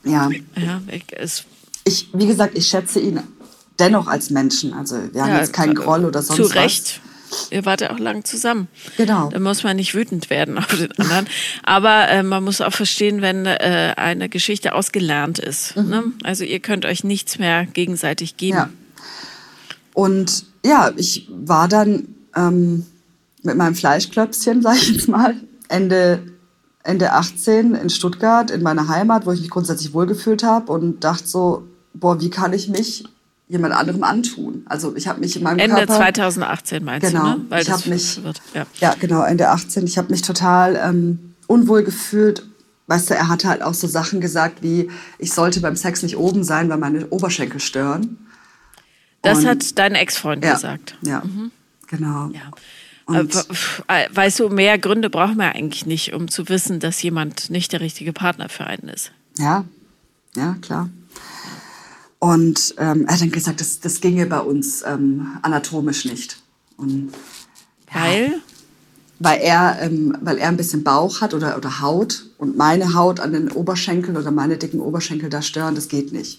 wie gesagt, ich schätze ihn dennoch als Menschen. Also wir haben jetzt keinen Groll oder sonst was. Zu Recht. Ihr wart ja auch lang zusammen. Genau. Da muss man nicht wütend werden auf den anderen. Aber man muss auch verstehen, wenn eine Geschichte ausgelernt ist. Ne? Also ihr könnt euch nichts mehr gegenseitig geben. Ja. Und ja, ich war dann mit meinem Fleischklöpschen, sag ich jetzt mal, Ende Ende 18 in Stuttgart, in meiner Heimat, wo ich mich grundsätzlich wohlgefühlt habe und dachte so, boah, wie kann ich mich jemand anderem antun? Also ich habe mich in meinem Ende Körper... 2018 meinst genau, du, ne? Weil ich habe mich... wird, ja. Ja, genau, Ende 18. Ich habe mich total unwohl gefühlt. Weißt du, er hatte halt auch so Sachen gesagt wie, ich sollte beim Sex nicht oben sein, weil meine Oberschenkel stören. Das Und, hat dein Ex-Freund gesagt. Ja, genau. Ja. Und, weißt du, mehr Gründe brauchen wir eigentlich nicht, um zu wissen, dass jemand nicht der richtige Partner für einen ist. ja, klar. Und er hat dann gesagt, das ginge bei uns anatomisch nicht. Und, Weil? Weil er ein bisschen Bauch hat oder Haut und meine Haut an den Oberschenkeln oder meine dicken Oberschenkel da stören, das geht nicht.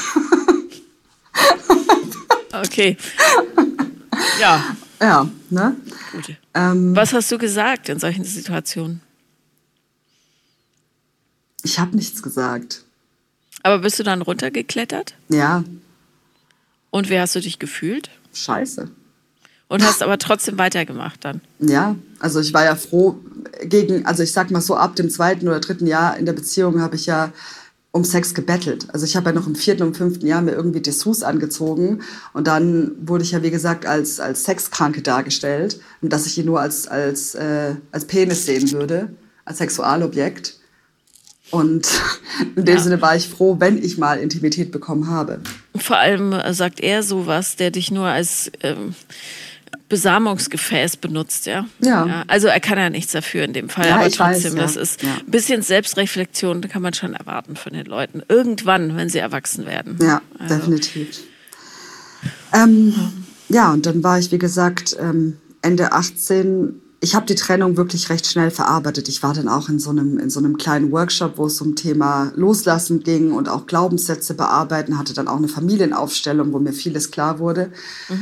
Okay. Ja. Ja, ne? Gut. Was hast du gesagt in solchen Situationen? Ich habe nichts gesagt. Aber bist du dann runtergeklettert? Ja. Und wie hast du dich gefühlt? Scheiße. Und hast aber trotzdem weitergemacht dann? Ja, also ich war ja froh also ich sag mal so, ab dem 2. oder 3. Jahr in der Beziehung habe ich ja um Sex gebettelt. Also ich habe ja noch im 4. und 5. Jahr mir irgendwie Dessous angezogen und dann wurde ich ja, wie gesagt, als Sexkranke dargestellt und dass ich ihn nur als Penis sehen würde, als Sexualobjekt. Und in dem Sinne war ich froh, wenn ich mal Intimität bekommen habe. Vor allem sagt er sowas, der dich nur als Besamungsgefäß benutzt, ja? Ja. Also er kann ja nichts dafür in dem Fall, ja, aber trotzdem, weiß, das ist ein bisschen Selbstreflexion, kann man schon erwarten von den Leuten. Irgendwann, wenn sie erwachsen werden. Ja, also. Definitiv. Ja, und dann war ich, wie gesagt, Ende 18. Ich habe die Trennung wirklich recht schnell verarbeitet. Ich war dann auch in so einem kleinen Workshop, wo es um Thema Loslassen ging und auch Glaubenssätze bearbeiten, hatte dann auch eine Familienaufstellung, wo mir vieles klar wurde.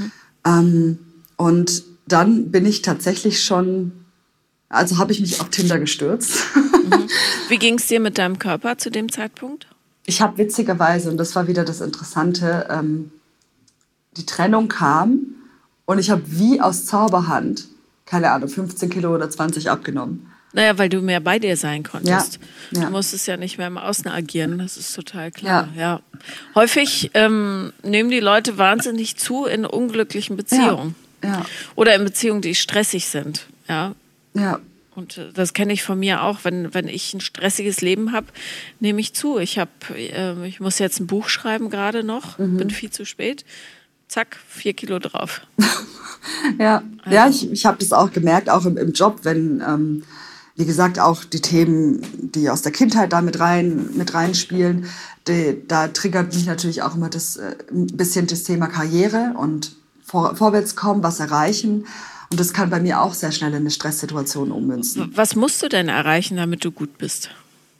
Und dann bin ich tatsächlich habe ich mich auf Tinder gestürzt. Wie ging es dir mit deinem Körper zu dem Zeitpunkt? Ich habe witzigerweise, und das war wieder das Interessante, die Trennung kam und ich habe wie aus Zauberhand, keine Ahnung, 15 Kilo oder 20 abgenommen. Naja, weil du mehr bei dir sein konntest. Ja. Du musstest ja nicht mehr im Außen agieren, das ist total klar. Ja. Häufig nehmen die Leute wahnsinnig zu in unglücklichen Beziehungen. Ja. Oder in Beziehungen, die stressig sind. Ja. Und das kenne ich von mir auch. Wenn ich ein stressiges Leben habe, nehme ich zu. Ich muss jetzt ein Buch schreiben gerade noch, bin viel zu spät. Zack, 4 Kilo drauf. Ja, ich habe das auch gemerkt, auch im Job, wenn, wie gesagt, auch die Themen, die aus der Kindheit da mit reinspielen, da triggert mich natürlich auch immer ein bisschen das Thema Karriere und vorwärts kommen, was erreichen. Und das kann bei mir auch sehr schnell in eine Stresssituation ummünzen. Was musst du denn erreichen, damit du gut bist?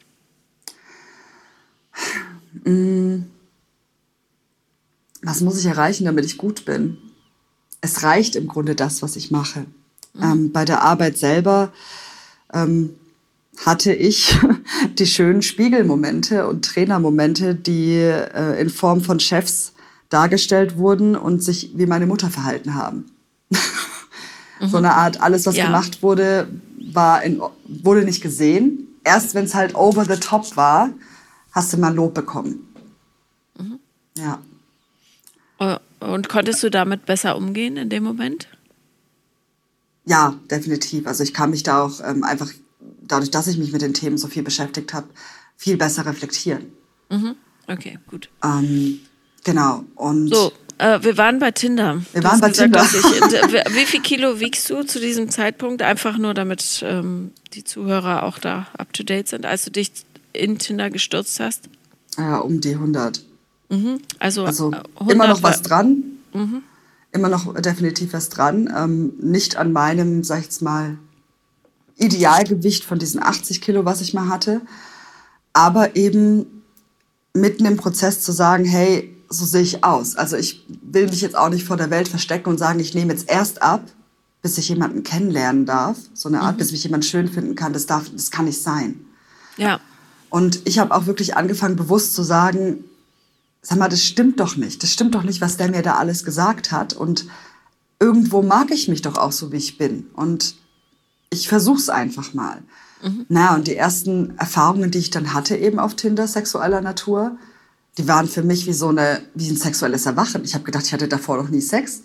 Was muss ich erreichen, damit ich gut bin? Es reicht im Grunde das, was ich mache. Bei der Arbeit selber hatte ich die schönen Spiegelmomente und Trainermomente, die in Form von Chefs dargestellt wurden und sich wie meine Mutter verhalten haben. So eine Art, alles, was gemacht wurde, wurde nicht gesehen. Erst wenn es halt over the top war, hast du mal Lob bekommen. Ja. Und konntest du damit besser umgehen in dem Moment? Ja, definitiv. Also ich kann mich da auch einfach, dadurch, dass ich mich mit den Themen so viel beschäftigt habe, viel besser reflektieren. Okay, gut. Genau. Und so, wir waren bei Tinder. Wie viel Kilo wiegst du zu diesem Zeitpunkt? Einfach nur, damit die Zuhörer auch da up to date sind, als du dich in Tinder gestürzt hast? Ja, um die 100. Also 100 immer noch was dran. Immer noch definitiv was dran. Nicht an meinem, sag ich jetzt mal, Idealgewicht von diesen 80 Kilo, was ich mal hatte. Aber eben mitten im Prozess zu sagen, hey, so sehe ich aus. Also ich will mich jetzt auch nicht vor der Welt verstecken und sagen, ich nehme jetzt erst ab, bis ich jemanden kennenlernen darf. So eine Art, bis mich jemand schön finden kann. Das kann nicht sein. Ja. Und ich habe auch wirklich angefangen, bewusst zu sagen, sag mal, das stimmt doch nicht. Das stimmt doch nicht, was der mir da alles gesagt hat. Und irgendwo mag ich mich doch auch so, wie ich bin. Und ich versuch's einfach mal. Na, und die ersten Erfahrungen, die ich dann hatte eben auf Tinder sexueller Natur, die waren für mich wie ein sexuelles Erwachen. Ich habe gedacht, ich hatte davor noch nie Sex.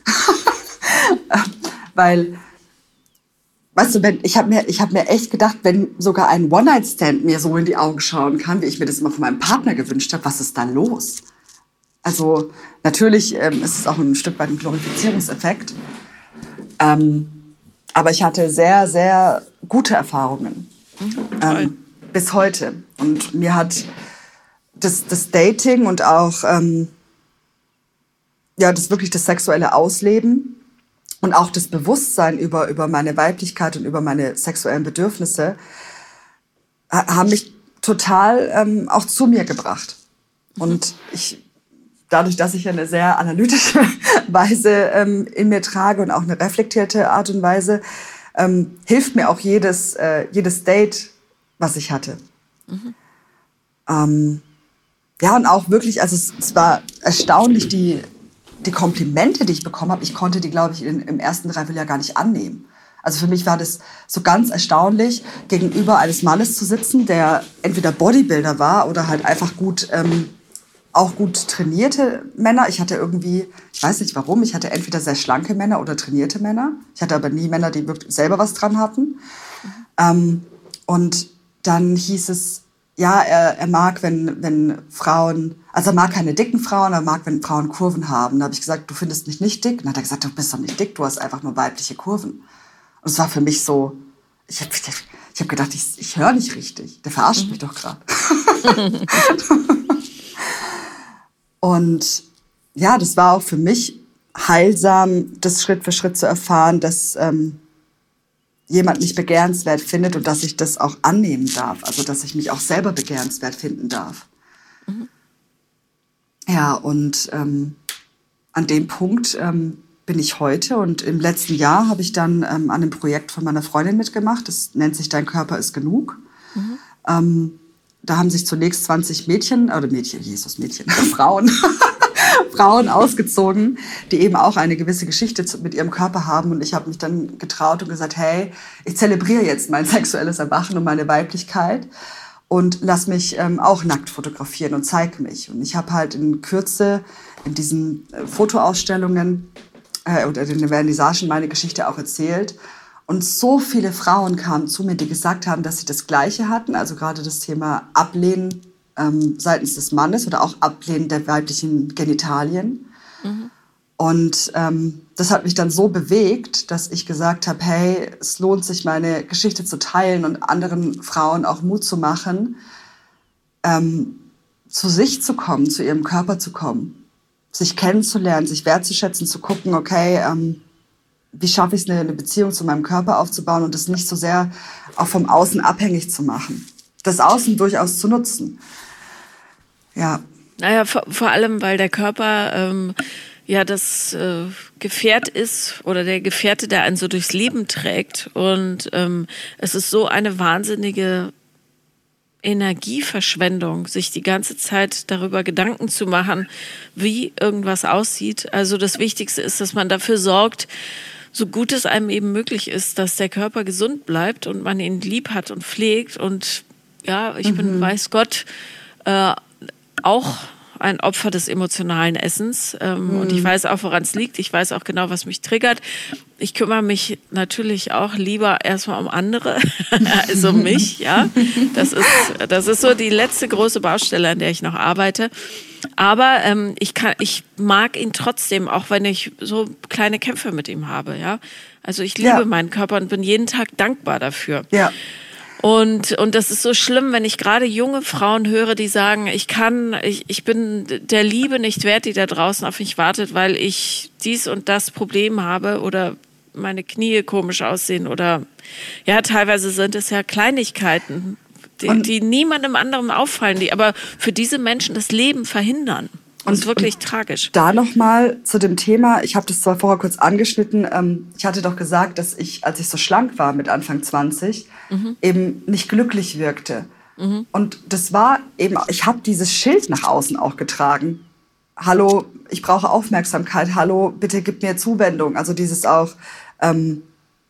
Weil, weißt du, ich hab mir echt gedacht, wenn sogar ein One-Night-Stand mir so in die Augen schauen kann, wie ich mir das immer von meinem Partner gewünscht habe, was ist da los? Also natürlich ist es auch ein Stück weit ein Glorifizierungseffekt. Aber ich hatte sehr, sehr gute Erfahrungen. Bis heute. Und mir hat das Dating und auch das sexuelle Ausleben und auch das Bewusstsein über meine Weiblichkeit und über meine sexuellen Bedürfnisse haben mich total auch zu mir gebracht. Und dadurch, dass ich eine sehr analytische Weise in mir trage und auch eine reflektierte Art und Weise, hilft mir auch jedes Date, was ich hatte. Ja, und auch wirklich, also es war erstaunlich, die Komplimente, die ich bekommen habe, ich konnte die, glaube ich, im ersten Dreivierteljahr gar nicht annehmen. Also für mich war das so ganz erstaunlich, gegenüber eines Mannes zu sitzen, der entweder Bodybuilder war oder halt einfach auch gut trainierte Männer. Ich hatte irgendwie, ich weiß nicht warum, ich hatte entweder sehr schlanke Männer oder trainierte Männer. Ich hatte aber nie Männer, die wirklich selber was dran hatten. Und dann hieß es, ja, er mag, wenn Frauen, also er mag keine dicken Frauen, er mag, wenn Frauen Kurven haben. Da habe ich gesagt, du findest mich nicht dick? Dann hat er gesagt, du bist doch nicht dick, du hast einfach nur weibliche Kurven. Und es war für mich so, ich hab gedacht, ich höre nicht richtig. Der verarscht mich doch gerade. Und ja, das war auch für mich heilsam, das Schritt für Schritt zu erfahren, dass jemand mich begehrenswert findet und dass ich das auch annehmen darf. Also, dass ich mich auch selber begehrenswert finden darf. Ja, und an dem Punkt bin ich heute. Und im letzten Jahr habe ich dann an einem Projekt von meiner Freundin mitgemacht. Das nennt sich Dein Körper ist genug. Da haben sich zunächst 20 Frauen ausgezogen, die eben auch eine gewisse Geschichte mit ihrem Körper haben. Und ich habe mich dann getraut und gesagt, hey, ich zelebriere jetzt mein sexuelles Erwachen und meine Weiblichkeit und lass mich auch nackt fotografieren und zeige mich. Und ich habe halt in Kürze in diesen Fotoausstellungen oder den Vernissagen meine Geschichte auch erzählt. Und so viele Frauen kamen zu mir, die gesagt haben, dass sie das Gleiche hatten, also gerade das Thema Ablehnen seitens des Mannes oder auch Ablehnen der weiblichen Genitalien. Und das hat mich dann so bewegt, dass ich gesagt habe, hey, es lohnt sich, meine Geschichte zu teilen und anderen Frauen auch Mut zu machen, zu sich zu kommen, zu ihrem Körper zu kommen, sich kennenzulernen, sich wertzuschätzen, zu gucken, okay, wie schaffe ich es, eine Beziehung zu meinem Körper aufzubauen und das nicht so sehr auch vom Außen abhängig zu machen. Das Außen durchaus zu nutzen. Ja. Naja, vor allem, weil der Körper das Gefährt ist oder der Gefährte, der einen so durchs Leben trägt. Und es ist so eine wahnsinnige Energieverschwendung, sich die ganze Zeit darüber Gedanken zu machen, wie irgendwas aussieht. Also das Wichtigste ist, dass man dafür sorgt, so gut es einem eben möglich ist, dass der Körper gesund bleibt und man ihn lieb hat und pflegt. Und ja, ich bin, weiß Gott, auch ein Opfer des emotionalen Essens. Und ich weiß auch, woran es liegt. Ich weiß auch genau, was mich triggert. Ich kümmere mich natürlich auch lieber erstmal um andere als um mich. Ja, das ist so die letzte große Baustelle, an der ich noch arbeite. Aber ich mag ihn trotzdem, auch wenn ich so kleine Kämpfe mit ihm habe. Ja, also ich liebe meinen Körper und bin jeden Tag dankbar dafür. Ja. Und das ist so schlimm, wenn ich gerade junge Frauen höre, die sagen, ich bin der Liebe nicht wert, die da draußen auf mich wartet, weil ich dies und das Problem habe oder meine Knie komisch aussehen oder ja, teilweise sind es ja Kleinigkeiten, die niemandem anderen auffallen, die aber für diese Menschen das Leben verhindern. Das ist wirklich tragisch. Da nochmal zu dem Thema, ich habe das zwar vorher kurz angeschnitten, ich hatte doch gesagt, dass ich, als ich so schlank war mit Anfang 20, eben nicht glücklich wirkte. Und das war eben, ich habe dieses Schild nach außen auch getragen. Hallo, ich brauche Aufmerksamkeit, hallo, bitte gib mir Zuwendung. Also dieses auch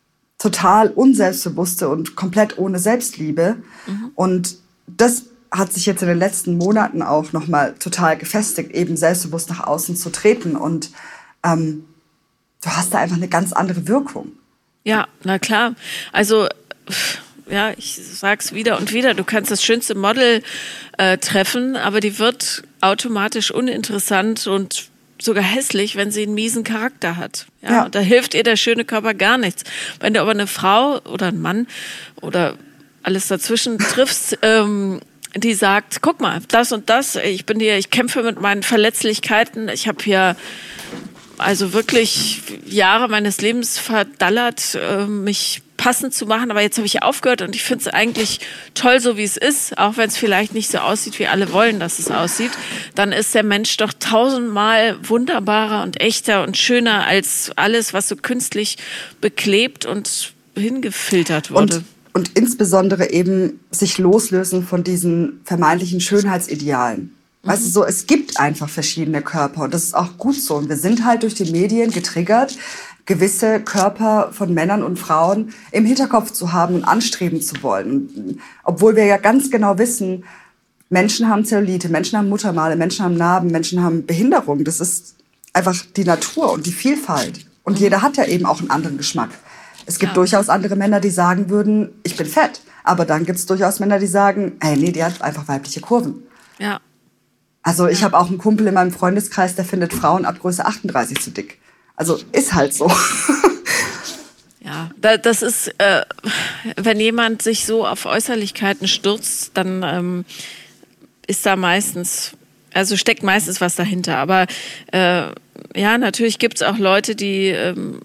total unselbstbewusste und komplett ohne Selbstliebe. Und das hat sich jetzt in den letzten Monaten auch nochmal total gefestigt, eben selbstbewusst nach außen zu treten. Und du hast da einfach eine ganz andere Wirkung. Ja, na klar. Also, ja, ich sag's wieder und wieder, du kannst das schönste Model treffen, aber die wird automatisch uninteressant und sogar hässlich, wenn sie einen miesen Charakter hat. Ja. Und da hilft ihr der schöne Körper gar nichts. Wenn du aber eine Frau oder einen Mann oder alles dazwischen triffst, die sagt, guck mal, das und das, ich kämpfe mit meinen Verletzlichkeiten, ich habe hier also wirklich Jahre meines Lebens verdallert, mich passend zu machen, aber jetzt habe ich aufgehört und ich finde es eigentlich toll, so wie es ist, auch wenn es vielleicht nicht so aussieht, wie alle wollen, dass es aussieht, dann ist der Mensch doch 1000-mal wunderbarer und echter und schöner als alles, was so künstlich beklebt und hingefiltert wurde. Und insbesondere eben sich loslösen von diesen vermeintlichen Schönheitsidealen. Weißt du, so, es gibt einfach verschiedene Körper und das ist auch gut so. Und wir sind halt durch die Medien getriggert, gewisse Körper von Männern und Frauen im Hinterkopf zu haben und anstreben zu wollen. Obwohl wir ja ganz genau wissen, Menschen haben Zellulite, Menschen haben Muttermale, Menschen haben Narben, Menschen haben Behinderung. Das ist einfach die Natur und die Vielfalt. Und jeder hat ja eben auch einen anderen Geschmack. Es gibt durchaus andere Männer, die sagen würden, ich bin fett. Aber dann gibt es durchaus Männer, die sagen, hey, nee, die hat einfach weibliche Kurven. Ja. Also ich habe auch einen Kumpel in meinem Freundeskreis, der findet Frauen ab Größe 38 zu dick. Also ist halt so. Ja, das ist, wenn jemand sich so auf Äußerlichkeiten stürzt, dann ist da steckt meistens was dahinter. Aber ja, natürlich gibt es auch Leute, die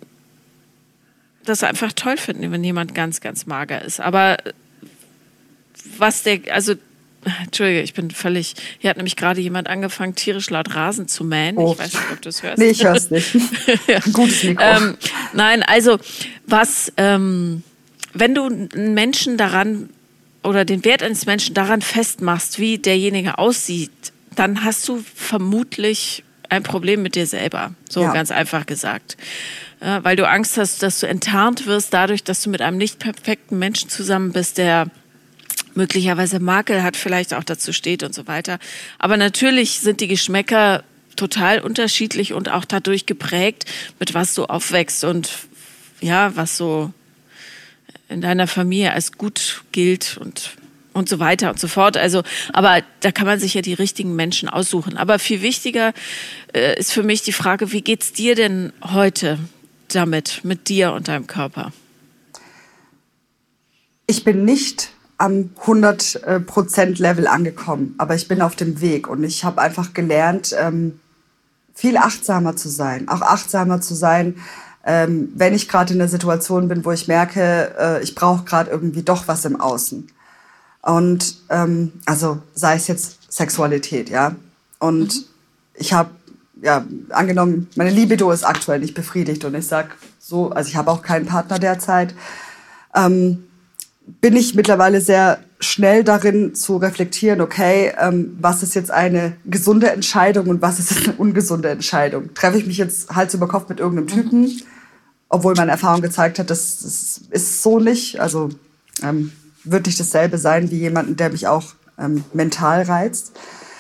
das einfach toll finden, wenn jemand ganz, ganz mager ist. Aber Entschuldige, hier hat nämlich gerade jemand angefangen, tierisch laut Rasen zu mähen. Oh. Ich weiß nicht, ob du es hörst. Nee, ich höre es nicht. Ja. Gutes Mikro. Nein, also wenn du einen Menschen daran oder den Wert eines Menschen daran festmachst, wie derjenige aussieht, dann hast du vermutlich ein Problem mit dir selber. So ganz einfach gesagt. Weil du Angst hast, dass du enttarnt wirst dadurch, dass du mit einem nicht perfekten Menschen zusammen bist, der möglicherweise Makel hat, vielleicht auch dazu steht und so weiter. Aber natürlich sind die Geschmäcker total unterschiedlich und auch dadurch geprägt, mit was du aufwächst und ja, was so in deiner Familie als gut gilt und so weiter und so fort. Also, aber da kann man sich ja die richtigen Menschen aussuchen. Aber viel wichtiger ist für mich die Frage, wie geht's dir denn heute damit, mit dir und deinem Körper? Ich bin nicht am 100% Level angekommen, aber ich bin auf dem Weg und ich habe einfach gelernt, viel achtsamer zu sein. Auch achtsamer zu sein, wenn ich gerade in einer Situation bin, wo ich merke, ich brauche gerade irgendwie doch was im Außen. Und also sei es jetzt Sexualität, ja. Und ich habe, ja, angenommen, meine Libido ist aktuell nicht befriedigt und ich sag so, also ich habe auch keinen Partner derzeit, bin ich mittlerweile sehr schnell darin zu reflektieren, okay, was ist jetzt eine gesunde Entscheidung und was ist eine ungesunde Entscheidung? Treffe ich mich jetzt Hals über Kopf mit irgendeinem Typen, obwohl meine Erfahrung gezeigt hat, das ist so nicht, also wird nicht dasselbe sein wie jemanden, der mich auch mental reizt.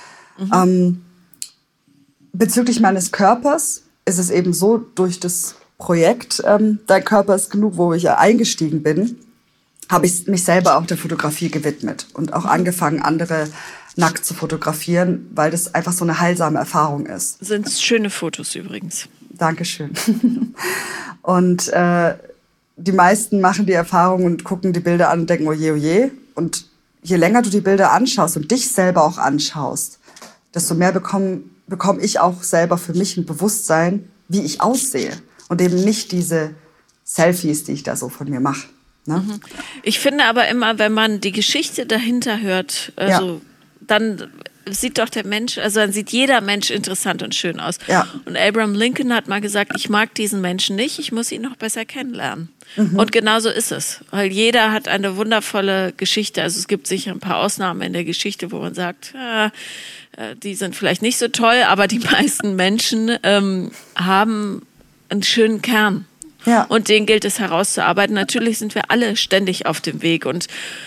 Bezüglich meines Körpers ist es eben so, durch das Projekt Dein Körper ist genug, wo ich ja eingestiegen bin, habe ich mich selber auch der Fotografie gewidmet und auch angefangen, andere nackt zu fotografieren, weil das einfach so eine heilsame Erfahrung ist. Sind schöne Fotos übrigens. Dankeschön. Und die meisten machen die Erfahrung und gucken die Bilder an und denken, oh je, oh je. Und je länger du die Bilder anschaust und dich selber auch anschaust, desto mehr bekomme ich auch selber für mich ein Bewusstsein, wie ich aussehe. Und eben nicht diese Selfies, die ich da so von mir mache. Ne? Ich finde aber immer, wenn man die Geschichte dahinter hört, dann sieht doch der Mensch, also dann sieht jeder Mensch interessant und schön aus. Ja. Und Abraham Lincoln hat mal gesagt, ich mag diesen Menschen nicht, ich muss ihn noch besser kennenlernen. Und genau so ist es. Weil jeder hat eine wundervolle Geschichte. Also es gibt sicher ein paar Ausnahmen in der Geschichte, wo man sagt, die sind vielleicht nicht so toll, aber die meisten Menschen haben einen schönen Kern. Ja. Und den gilt es herauszuarbeiten. Natürlich sind wir alle ständig auf dem Weg und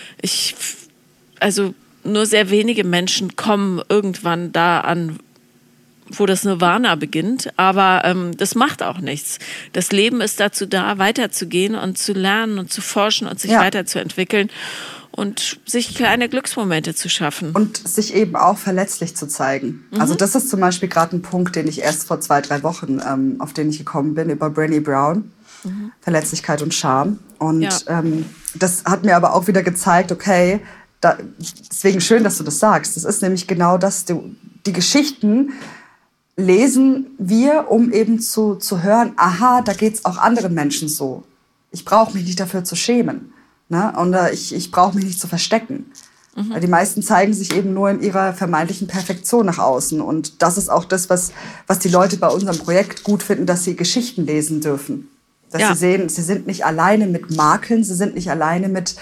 also nur sehr wenige Menschen kommen irgendwann da an, wo das Nirvana beginnt, aber das macht auch nichts. Das Leben ist dazu da, weiterzugehen und zu lernen und zu forschen und sich weiterzuentwickeln und sich kleine Glücksmomente zu schaffen. Und sich eben auch verletzlich zu zeigen. Also das ist zum Beispiel gerade ein Punkt, den ich erst vor 2-3 Wochen, auf den ich gekommen bin, über Brené Brown, Verletzlichkeit und Scham. Und das hat mir aber auch wieder gezeigt, okay, deswegen schön, dass du das sagst. Das ist nämlich genau das, die Geschichten lesen wir, um eben zu hören, aha, da geht's auch anderen Menschen so. Ich brauche mich nicht dafür zu schämen. Ne? Und ich brauche mich nicht zu verstecken. Weil die meisten zeigen sich eben nur in ihrer vermeintlichen Perfektion nach außen. Und das ist auch das, was die Leute bei unserem Projekt gut finden, dass sie Geschichten lesen dürfen. Dass sie sehen, sie sind nicht alleine mit Makeln, sie sind nicht alleine mit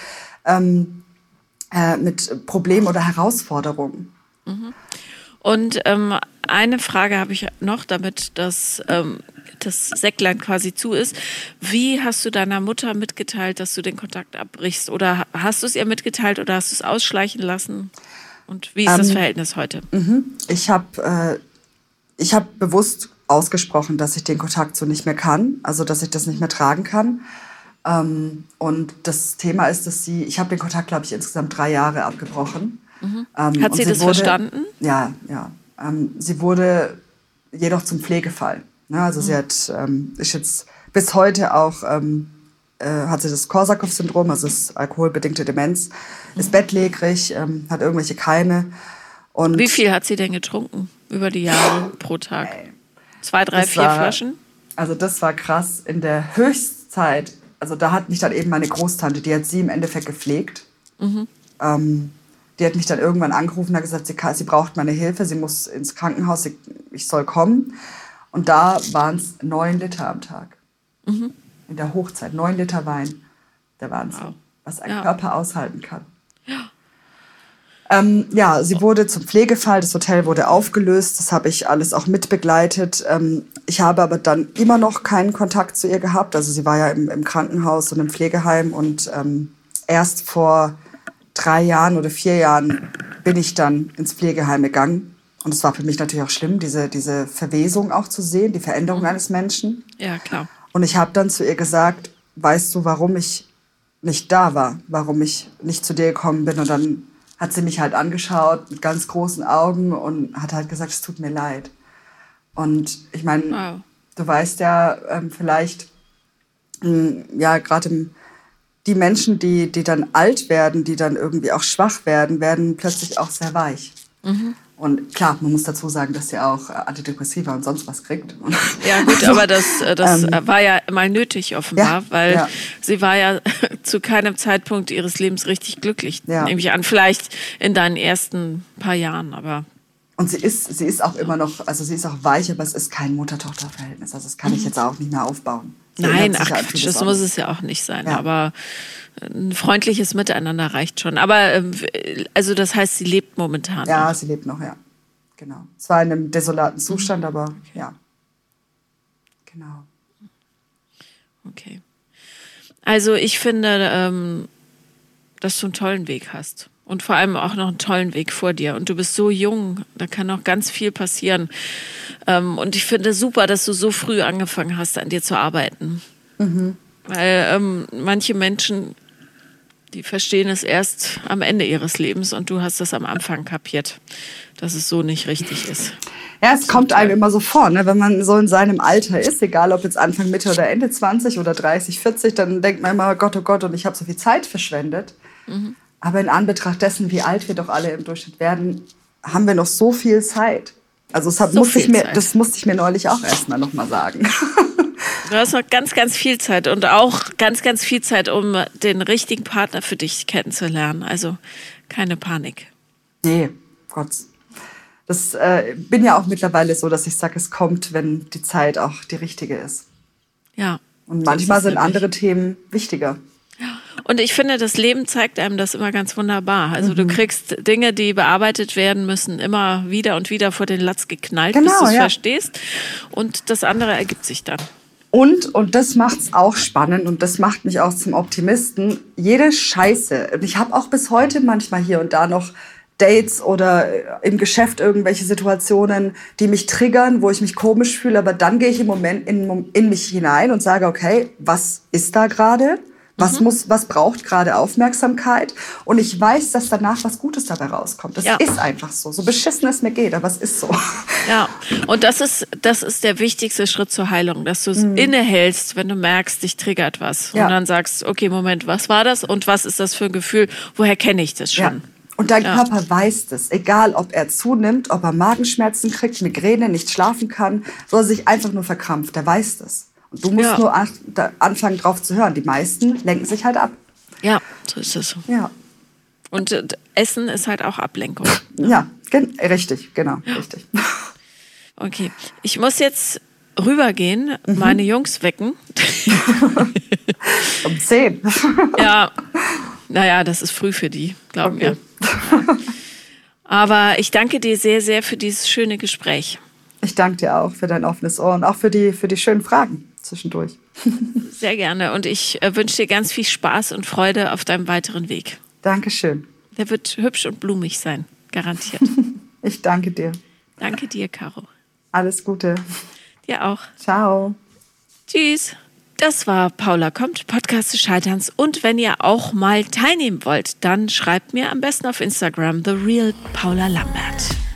Problemen oder Herausforderungen. Und eine Frage habe ich noch, damit das Säcklein quasi zu ist. Wie hast du deiner Mutter mitgeteilt, dass du den Kontakt abbrichst? Oder hast du es ihr mitgeteilt oder hast du es ausschleichen lassen? Und wie ist das Verhältnis heute? Ich habe bewusst ausgesprochen, dass ich den Kontakt so nicht mehr kann, also dass ich das nicht mehr tragen kann. Und das Thema ist, dass ich habe den Kontakt, glaube ich, insgesamt 3 Jahre abgebrochen. Hat sie das verstanden? Ja. Sie wurde jedoch zum Pflegefall. Ne? Also sie ist jetzt bis heute auch, hat sie das Korsakow-Syndrom, also das alkoholbedingte Demenz, ist bettlägerig, hat irgendwelche Keime. Und wie viel hat sie denn getrunken über die Jahre pro Tag? 2, 3, 4 Flaschen? Also das war krass. In der Höchstzeit, also da hat mich dann eben meine Großtante, die hat sie im Endeffekt gepflegt. Die hat mich dann irgendwann angerufen und hat gesagt, sie braucht meine Hilfe, sie muss ins Krankenhaus, ich soll kommen. Und da waren es 9 Liter am Tag. In der Hochzeit, 9 Liter Wein. Der Wahnsinn, was ein Körper aushalten kann. Sie wurde zum Pflegefall, das Hotel wurde aufgelöst, das habe ich alles auch mitbegleitet. Ich habe aber dann immer noch keinen Kontakt zu ihr gehabt. Also sie war ja im Krankenhaus und im Pflegeheim und erst vor 3 Jahren oder 4 Jahren bin ich dann ins Pflegeheim gegangen. Und es war für mich natürlich auch schlimm, diese Verwesung auch zu sehen, die Veränderung eines Menschen. Ja, klar. Und ich habe dann zu ihr gesagt, weißt du, warum ich nicht da war, warum ich nicht zu dir gekommen bin? Und dann hat sie mich halt angeschaut mit ganz großen Augen und hat halt gesagt, es tut mir leid. Und ich meine, du weißt ja vielleicht, gerade die Menschen, die dann alt werden, die dann irgendwie auch schwach werden plötzlich auch sehr weich. Und klar, man muss dazu sagen, dass sie auch Antidepressiva und sonst was kriegt. Ja gut, aber das war ja mal nötig offenbar, weil sie war ja zu keinem Zeitpunkt ihres Lebens richtig glücklich. Nehme ich an, vielleicht in deinen ersten paar Jahren, aber... Und sie ist auch immer noch, also sie ist auch weich, aber es ist kein Mutter-Tochter-Verhältnis. Also das kann ich jetzt auch nicht mehr aufbauen. Nein, ach Quatsch, das muss es ja auch nicht sein, aber ein freundliches Miteinander reicht schon. Aber also das heißt, sie lebt momentan Ja, noch. Sie lebt noch, ja. Genau. Zwar in einem desolaten Zustand, aber ja. Genau. Okay. Also ich finde, dass du einen tollen Weg hast. Und vor allem auch noch einen tollen Weg vor dir. Und du bist so jung, da kann noch ganz viel passieren. Und ich finde super, dass du so früh angefangen hast, an dir zu arbeiten. Weil manche Menschen, die verstehen es erst am Ende ihres Lebens und du hast das am Anfang kapiert, dass es so nicht richtig ist. Ja, es kommt einem immer so vor, ne? Wenn man so in seinem Alter ist, egal ob jetzt Anfang, Mitte oder Ende 20 oder 30, 40, dann denkt man immer, oh Gott, und ich habe so viel Zeit verschwendet. Aber in Anbetracht dessen, wie alt wir doch alle im Durchschnitt werden, haben wir noch so viel Zeit. Also das musste ich mir neulich auch erstmal noch mal sagen. Du hast noch ganz, ganz viel Zeit und auch ganz, ganz viel Zeit, um den richtigen Partner für dich kennenzulernen. Also keine Panik. Nee, Gott. Das bin ja auch mittlerweile so, dass ich sage, es kommt, wenn die Zeit auch die richtige ist. Ja. Und manchmal sind andere Themen wichtiger. Und ich finde, das Leben zeigt einem das immer ganz wunderbar. Also du kriegst Dinge, die bearbeitet werden müssen, immer wieder und wieder vor den Latz geknallt, bis du es verstehst. Und das andere ergibt sich dann. Und das macht's auch spannend und das macht mich auch zum Optimisten. Jede Scheiße. Und ich habe auch bis heute manchmal hier und da noch Dates oder im Geschäft irgendwelche Situationen, die mich triggern, wo ich mich komisch fühle. Aber dann gehe ich im Moment in mich hinein und sage, okay, was ist da gerade? Was braucht gerade Aufmerksamkeit? Und ich weiß, dass danach was Gutes dabei rauskommt. Das ist einfach so. So beschissen es mir geht, aber es ist so. Ja, und das ist der wichtigste Schritt zur Heilung, dass du es innehältst, wenn du merkst, dich triggert was. Und dann sagst, okay, Moment, was war das? Und was ist das für ein Gefühl? Woher kenne ich das schon? Ja. Und dein Körper weiß das, egal ob er zunimmt, ob er Magenschmerzen kriegt, Migräne, nicht schlafen kann, oder sich einfach nur verkrampft, der weiß das. Und du musst nur anfangen, drauf zu hören. Die meisten lenken sich halt ab. Ja, so ist es. Ja. Und Essen ist halt auch Ablenkung. Ne? Ja, richtig, genau, richtig. Okay, ich muss jetzt rübergehen, meine Jungs wecken. Um 10. Ja, naja, das ist früh für die, glauben wir. Ja. Aber ich danke dir sehr, sehr für dieses schöne Gespräch. Ich danke dir auch für dein offenes Ohr und auch für die schönen Fragen zwischendurch. Sehr gerne und ich wünsche dir ganz viel Spaß und Freude auf deinem weiteren Weg. Dankeschön. Der wird hübsch und blumig sein, garantiert. Ich danke dir. Danke dir, Caro. Alles Gute. Dir auch. Ciao. Tschüss. Das war Paula kommt, Podcast des Scheiterns. Und wenn ihr auch mal teilnehmen wollt, dann schreibt mir am besten auf Instagram The Real Paula Lambert.